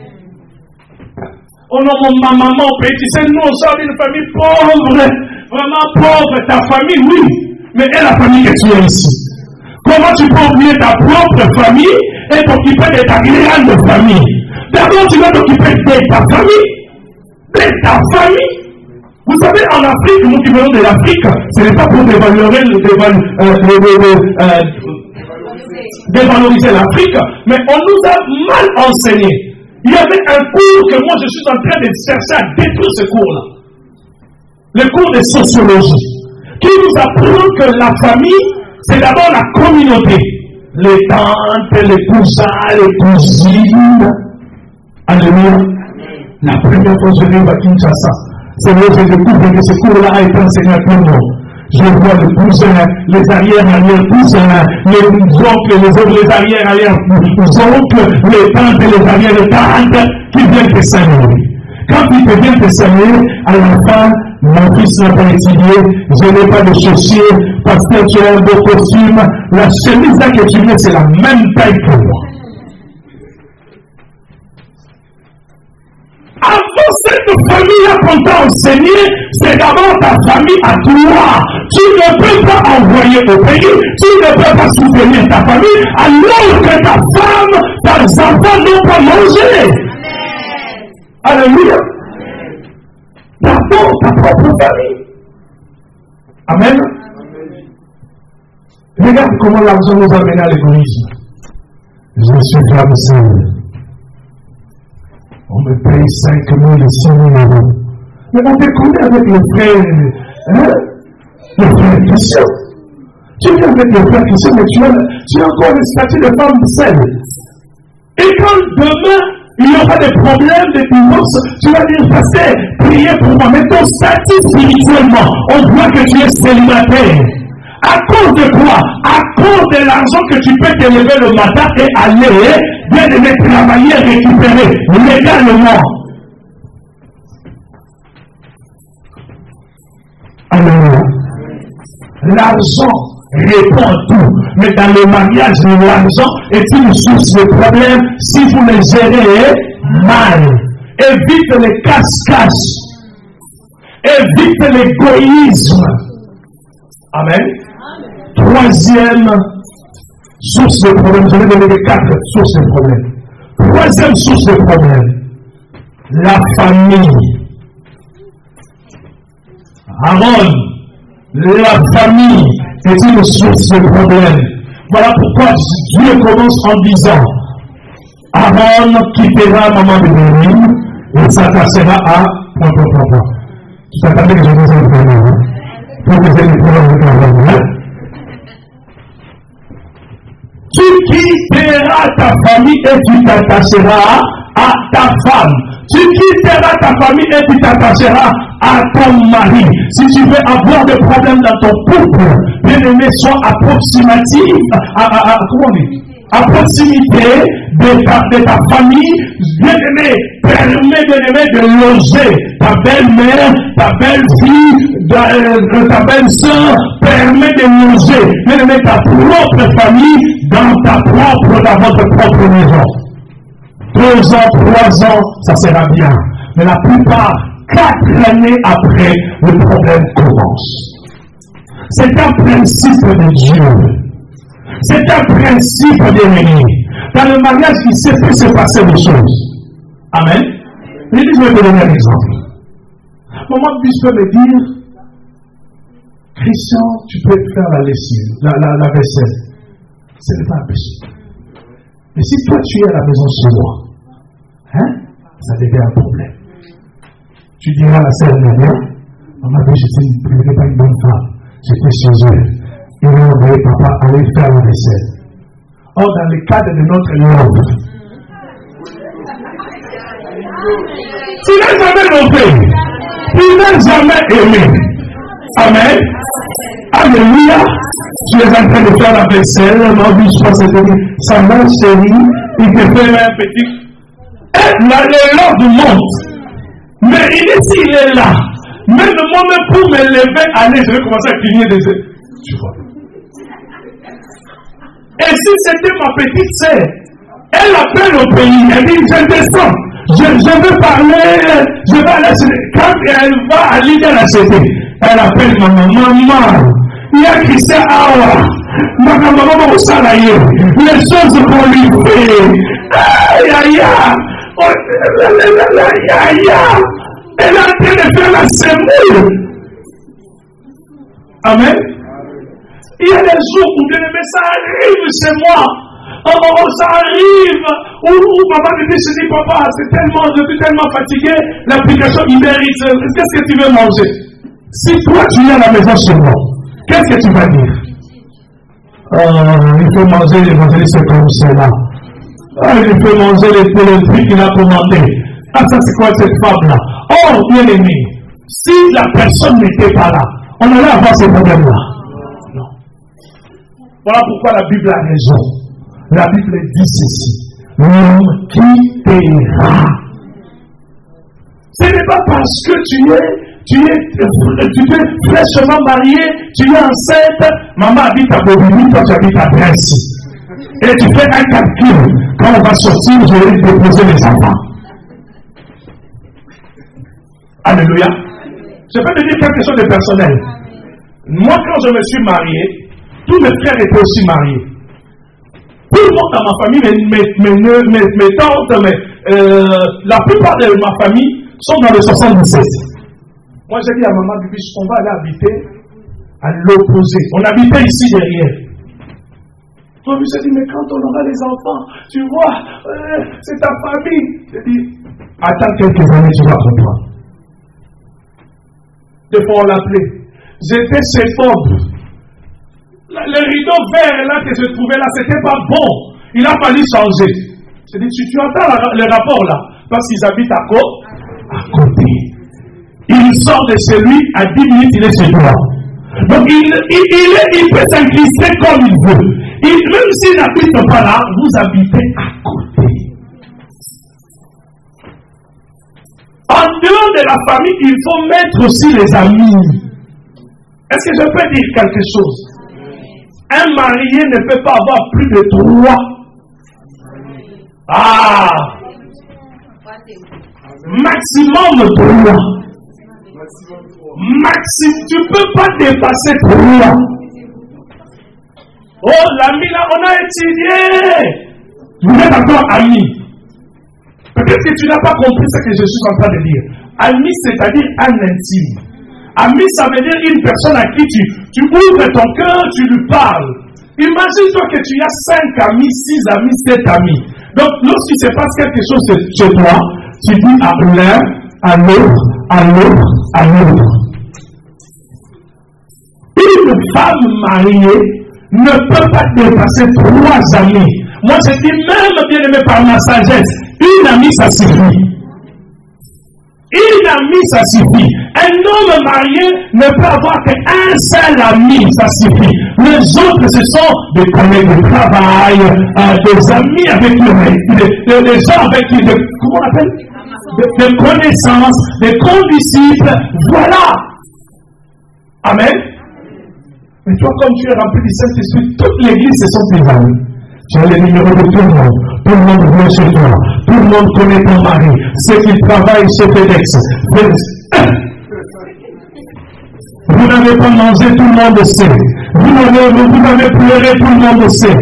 Oh non, mon ma maman, tu sais, nous, on sort d'une famille pauvre. Vraiment pauvre. Ta famille, oui. Mais et la famille que tu as ici? Comment tu peux oublier ta propre famille et t'occuper de ta grande famille? D'abord, tu dois t'occuper de ta famille. De ta famille. Vous savez, en Afrique, nous qui venons de l'Afrique, ce n'est pas pour dévaloriser, déval, euh, euh, euh, dévaloriser l'Afrique, mais on nous a mal enseigné. Il y avait un cours que moi je suis en train de chercher à détruire ce cours-là. Le cours de sociologie, qui nous apprend que la famille, c'est d'abord la communauté. Les tantes, les cousins, les cousines. Alléluia. La première fois que je vais à Kinshasa, c'est là que je découvre que ce cours-là a été enseigné à tout le monde. Je vois les cousins, les arrière-arrière-cousins, les oncles, les autres, les arrière-arrière-oncles, les tantes et les arrière-tantes qui viennent te saluer. Quand ils te viennent te saluer, à la fin, mon fils n'a pas étudié, je n'ai pas de chaussures, parce que tu as un beau costume, la chemise là que tu mets, c'est la même taille que moi. Avant cette famille-là qu'on t'a enseigné, c'est d'abord ta famille à toi. Tu ne peux pas envoyer au pays, tu ne peux pas soutenir ta famille, alors que ta femme, tes enfants n'ont pas mangé. Alléluia. D'abord ta propre famille. Amen. Regarde comment l'argent nous a mené à l'égoïsme. Je suis femme seule. On me paye cinq mille et six mille euros. Mais on te connaît avec le frère, hein? Le frère Christian. Tu viens avec le frère Christian, mais tu as, tu as encore le statut de femme seule. Et quand demain, il y aura des problèmes de divorce, tu vas dire, pasteur, priez pour moi. Mais ton statut spirituellement, on voit que tu es célibataire. À cause de quoi? À cause de l'argent que tu peux te lever le matin et aller, bien de travailler, récupérer légalement. Alléluia. L'argent répond à tout. Mais dans le mariage, l'argent est une source de problème si vous le gérez mal. Évite les casse-casse. Évite l'égoïsme. Amen. Amen. Troisième source de problème. Je vais donner quatre sources de problème. Troisième source de problème. La famille. Aaron, la famille est une source de problème. Voilà pourquoi Dieu commence en disant Aaron quittera maman de Bénin et s'attachera à point, point, point, point. Tu t'attendais que je dise un peu, hein? Pour que j'ai des problèmes avec Aaron, hein? Tu quitteras ta famille et tu t'attacheras à ta femme. Tu quitteras ta famille et tu t'attacheras à ton mari. Si tu veux avoir des problèmes dans ton couple, bien aimé, sois approximatif, à, à, à, comment on dit, à proximité de ta, de ta famille. Bien aimé, permets bien aimé de loger ta belle-mère, ta belle-fille, ta, ta belle-sœur, permets de loger bien aimé ta propre famille dans ta propre, dans votre propre maison. Deux ans, trois ans, ça sera bien. Mais la plupart, quatre années après, le problème commence. C'est un principe de Dieu. C'est un principe de l'ennemi. Dans le mariage, il sait plus se passer des choses. Amen. Je vais te donner un exemple. Maman puisse me dire, Christian, tu peux faire la lessive, la, la, la vaisselle. Ce n'est pas un péché. Mais si toi tu es à la maison chez moi, hein, ça devient un problème. Tu diras à la sœur Nadia, maman, je n'étais pas une bonne femme, j'étais chez eux. Ils ont envoyé papa aller faire la vaisselle. Or, dans le cadre de notre love, tu n'as jamais compris, tu n'as jamais aimé. Amen. Alléluia. Tu es en train de faire la vaisselle, mon vie, je pense que ça va, chérie, il te fait un petit. Et là, le love monte. Mais il est ici, il est là. Mais le moment pour me lever, allez, je vais commencer à cligner des yeux. Tu vois. Et si c'était ma petite sœur, elle appelle au pays, elle dit, je descends, je, je veux parler, je vais aller, quand elle va aller dans la cité, elle appelle ma maman, maman, il y a Christian Awa, ma maman va au salarié, les choses qu'on lui fait, aïe aïe aïe, aïe aïe, elle est en train de faire la semoule. Amen. Il y a des jours où bien aimé, ça arrive chez moi. Oh, oh, oh, ça arrive. Où, où papa me dit, je dis, papa, c'est tellement, je suis tellement fatigué, l'application, il mérite. Qu'est-ce que tu veux manger? Si toi, tu es à la maison chez moi, qu'est-ce que tu vas dire? Euh, il faut manger les évangélistes comme cela. Ah, il faut manger les trucs qu'il a commandé. Ah, ça, c'est quoi cette femme-là? Oh, bien aimé, si la personne n'était pas là, on allait avoir ce problème-là. Voilà pourquoi la Bible a raison. La Bible dit ceci. L'homme quittera. Ce n'est pas parce que tu es, tu es, tu es fraîchement marié, tu es enceinte, maman habite à Bobigny, toi tu habites à Brest. Et tu fais un calcul. Quand on va sortir, je vais déposer les enfants. Alléluia. Je peux te dire quelque chose de personnel. Moi, quand je me suis marié, tous mes frères étaient aussi mariés. Tout le monde dans ma famille, mes, mes, mes, mes, mes tantes, mes, euh, la plupart de ma famille sont dans le soixante-dix-sept. Moi j'ai dit à maman, on va aller habiter à l'opposé. On habitait ici derrière. Moi je dit, mais quand on aura les enfants, tu vois, euh, c'est ta famille. J'ai dit, attends quelques années, tu vas comprendre. Des fois on l'appelait. J'étais chez Bob. Le rideau vert là que je trouvais là, c'était pas bon. Il a fallu changer. Je dis, tu, tu entends le rapport là, parce qu'ils habitent à côté. À côté. Il sort de chez lui, à dix minutes, il est chez toi. Donc il, il, il, est, il peut s'inclister comme il veut. Il, même s'il n'habite pas là, vous habitez à côté. En dehors de la famille, il faut mettre aussi les amis. Est-ce que je peux dire quelque chose? Un marié ne peut pas avoir plus de trois. Ah! Maximum trois. Maxi, tu ne peux pas dépasser trois. Oh, l'ami là, on a étudié. Vous êtes encore amis. Peut-être que tu n'as pas compris ce que je suis en train de dire. Ami, c'est-à-dire un intime. Ami, ça veut dire une personne à qui tu, tu ouvres ton cœur, tu lui parles. Imagine-toi que tu as cinq amis, six amis, sept amis. Donc, lorsqu'il se passe quelque chose chez toi, tu dis à l'un, à l'autre, à l'autre, à l'autre. Une femme mariée ne peut pas dépasser trois amis. Moi, je dis même, bien aimé par ma sagesse, une amie, ça suffit. Une amie, ça suffit. Un homme marié ne peut avoir qu'un seul ami, ça suffit. Les autres, ce sont des collègues de travail, euh, des amis avec qui, des, des gens avec qui, de, comment on appelle? Des de connaissances, des condisciples. Voilà. Amen. Mais toi, comme tu es rempli du Saint-Esprit, toute l'église, ce sont tes amis. Tu as les numéros de tout le monde. Tout le monde vient chez toi. Tout le monde connaît ton mari. Ceux qui travaillent chez FedEx. Vous n'avez pas mangé, tout le monde sait. Vous n'avez, vous n'avez pleuré, tout le monde sait.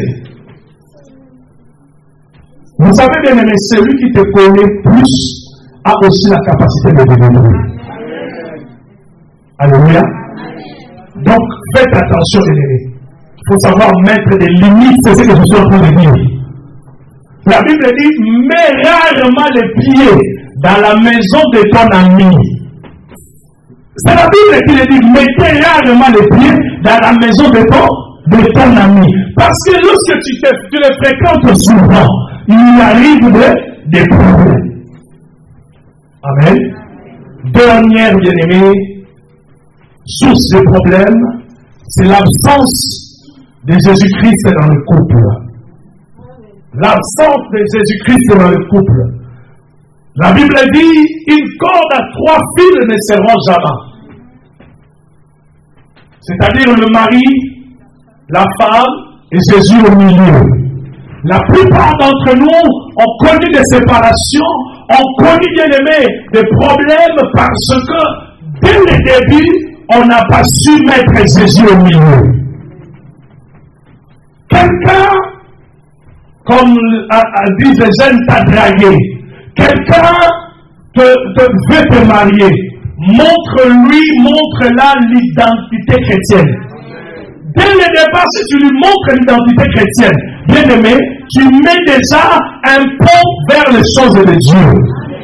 Vous savez bien aimé, celui qui te connaît plus a aussi la capacité de devenir. Alléluia. Donc, faites attention, les amis. Il faut savoir mettre des limites, c'est ce que je suis en train de dire. La Bible dit, mets rarement les pieds dans la maison de ton ami. C'est la Bible qui le dit, mettez rarement les pieds dans la maison de ton, de ton ami. Parce que lorsque tu, te, tu les fréquentes souvent, il arrive de, des problèmes. Amen. Dernière bien-aimée, source de problème, c'est l'absence de Jésus-Christ dans le couple. L'absence de Jésus-Christ dans le couple. La Bible dit, une corde à trois fils ne seront jamais. C'est-à-dire le mari, la femme et Jésus au milieu. La plupart d'entre nous ont connu des séparations, ont connu, bien aimé, des problèmes parce que dès le début, on n'a pas su mettre Jésus au milieu. Quelqu'un, comme disent les jeunes, t'a dragué. Quelqu'un te, te veut te marier. Montre-lui, montre-la l'identité chrétienne. Dès le départ, si tu lui montres l'identité chrétienne, bien aimé, tu mets déjà un pont vers les choses de Dieu.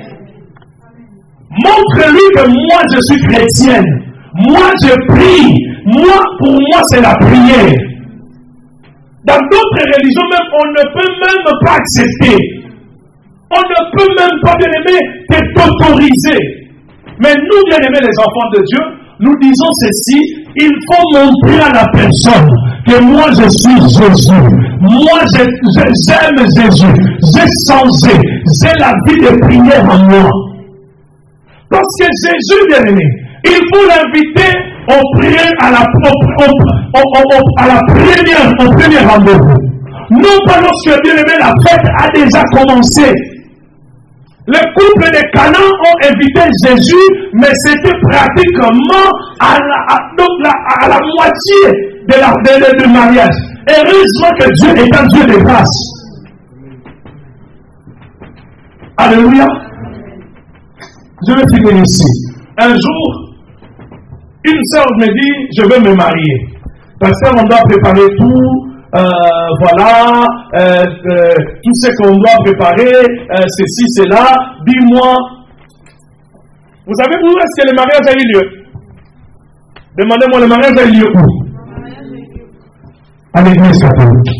Montre-lui que moi je suis chrétienne. Moi je prie. Moi, pour moi, c'est la prière. Dans d'autres religions, même, on ne peut même pas accepter. On ne peut même pas, bien aimé, t'autoriser. Mais nous, bien aimés, les enfants de Dieu, nous disons ceci, il faut montrer à la personne que moi je suis Jésus. Moi je, je, j'aime Jésus. J'ai changé. J'ai la vie de prière en moi. Parce que Jésus, bien aimé, il faut l'inviter au prière à la, au, au, au, au, à la première, au premier rendez-vous. Non pas lorsque, bien aimé, la fête a déjà commencé. Le couple de Canaan ont invité Jésus, mais c'était pratiquement à la, à, donc la, à la moitié de la, de, de, du mariage. Heureusement que Dieu est un Dieu de grâce. Alléluia. Je vais finir ici. Un jour, une sœur me dit, je veux me marier. Parce qu'on doit préparer tout. Euh, voilà, euh, euh, tout ce qu'on doit préparer, euh, ceci, cela, dis-moi. Vous savez où est-ce que le mariage a eu lieu? Demandez-moi, le mariage a eu lieu où? À l'église catholique.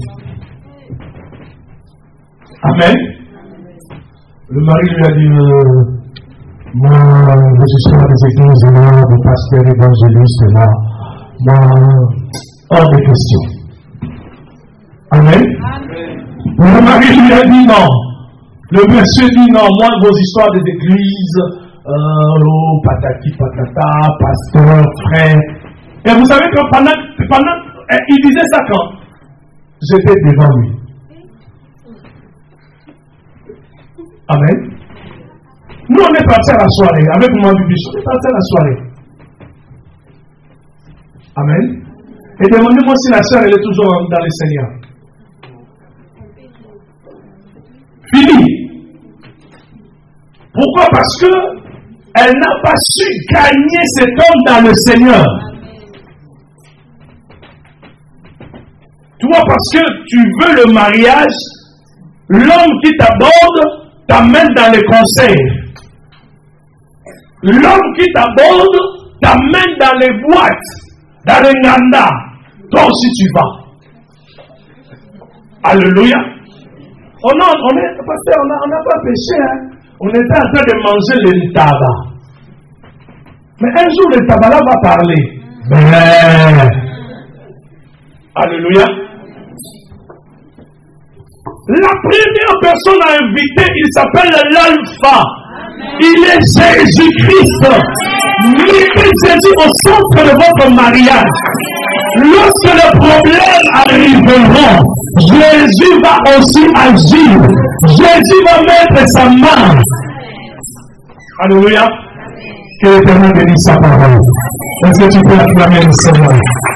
Amen. Le mari lui a dit, euh, moi, je suis dans les églises là, le pasteur évangéliste là, moi, hors de question. Amen. Amen. Le mari lui a dit non. Le monsieur dit non. Moi, vos histoires des églises, euh, oh, patati patata, pasteur, frère. Et vous savez que pendant, pendant il disait ça quand j'étais devant lui. Amen. Nous, on est partis à la soirée avec moi du bichon. On est partis à la soirée. Amen. Et demandez-moi si la soeur elle est toujours dans le Seigneur. Fini. Pourquoi? Parce que elle n'a pas su gagner cet homme dans le Seigneur. Toi, parce que tu veux le mariage, l'homme qui t'aborde t'amène dans les conseils. L'homme qui t'aborde t'amène dans les boîtes, dans les nanda. Toi aussi tu vas. Alléluia. On a, on est, parce qu'on n'a on a pas péché, hein. On était en train de manger le tabac. Mais un jour le tabac là va parler. Mais... Alléluia. La première personne à inviter, il s'appelle l'Alpha. Il est Jésus-Christ. Mettez Jésus au centre de votre mariage. Lorsque le problème arrivera, Jésus va aussi agir. Jésus va mettre sa main. Alléluia. Que l'Éternel bénisse sa parole. Est-ce que tu peux acclamer le Seigneur?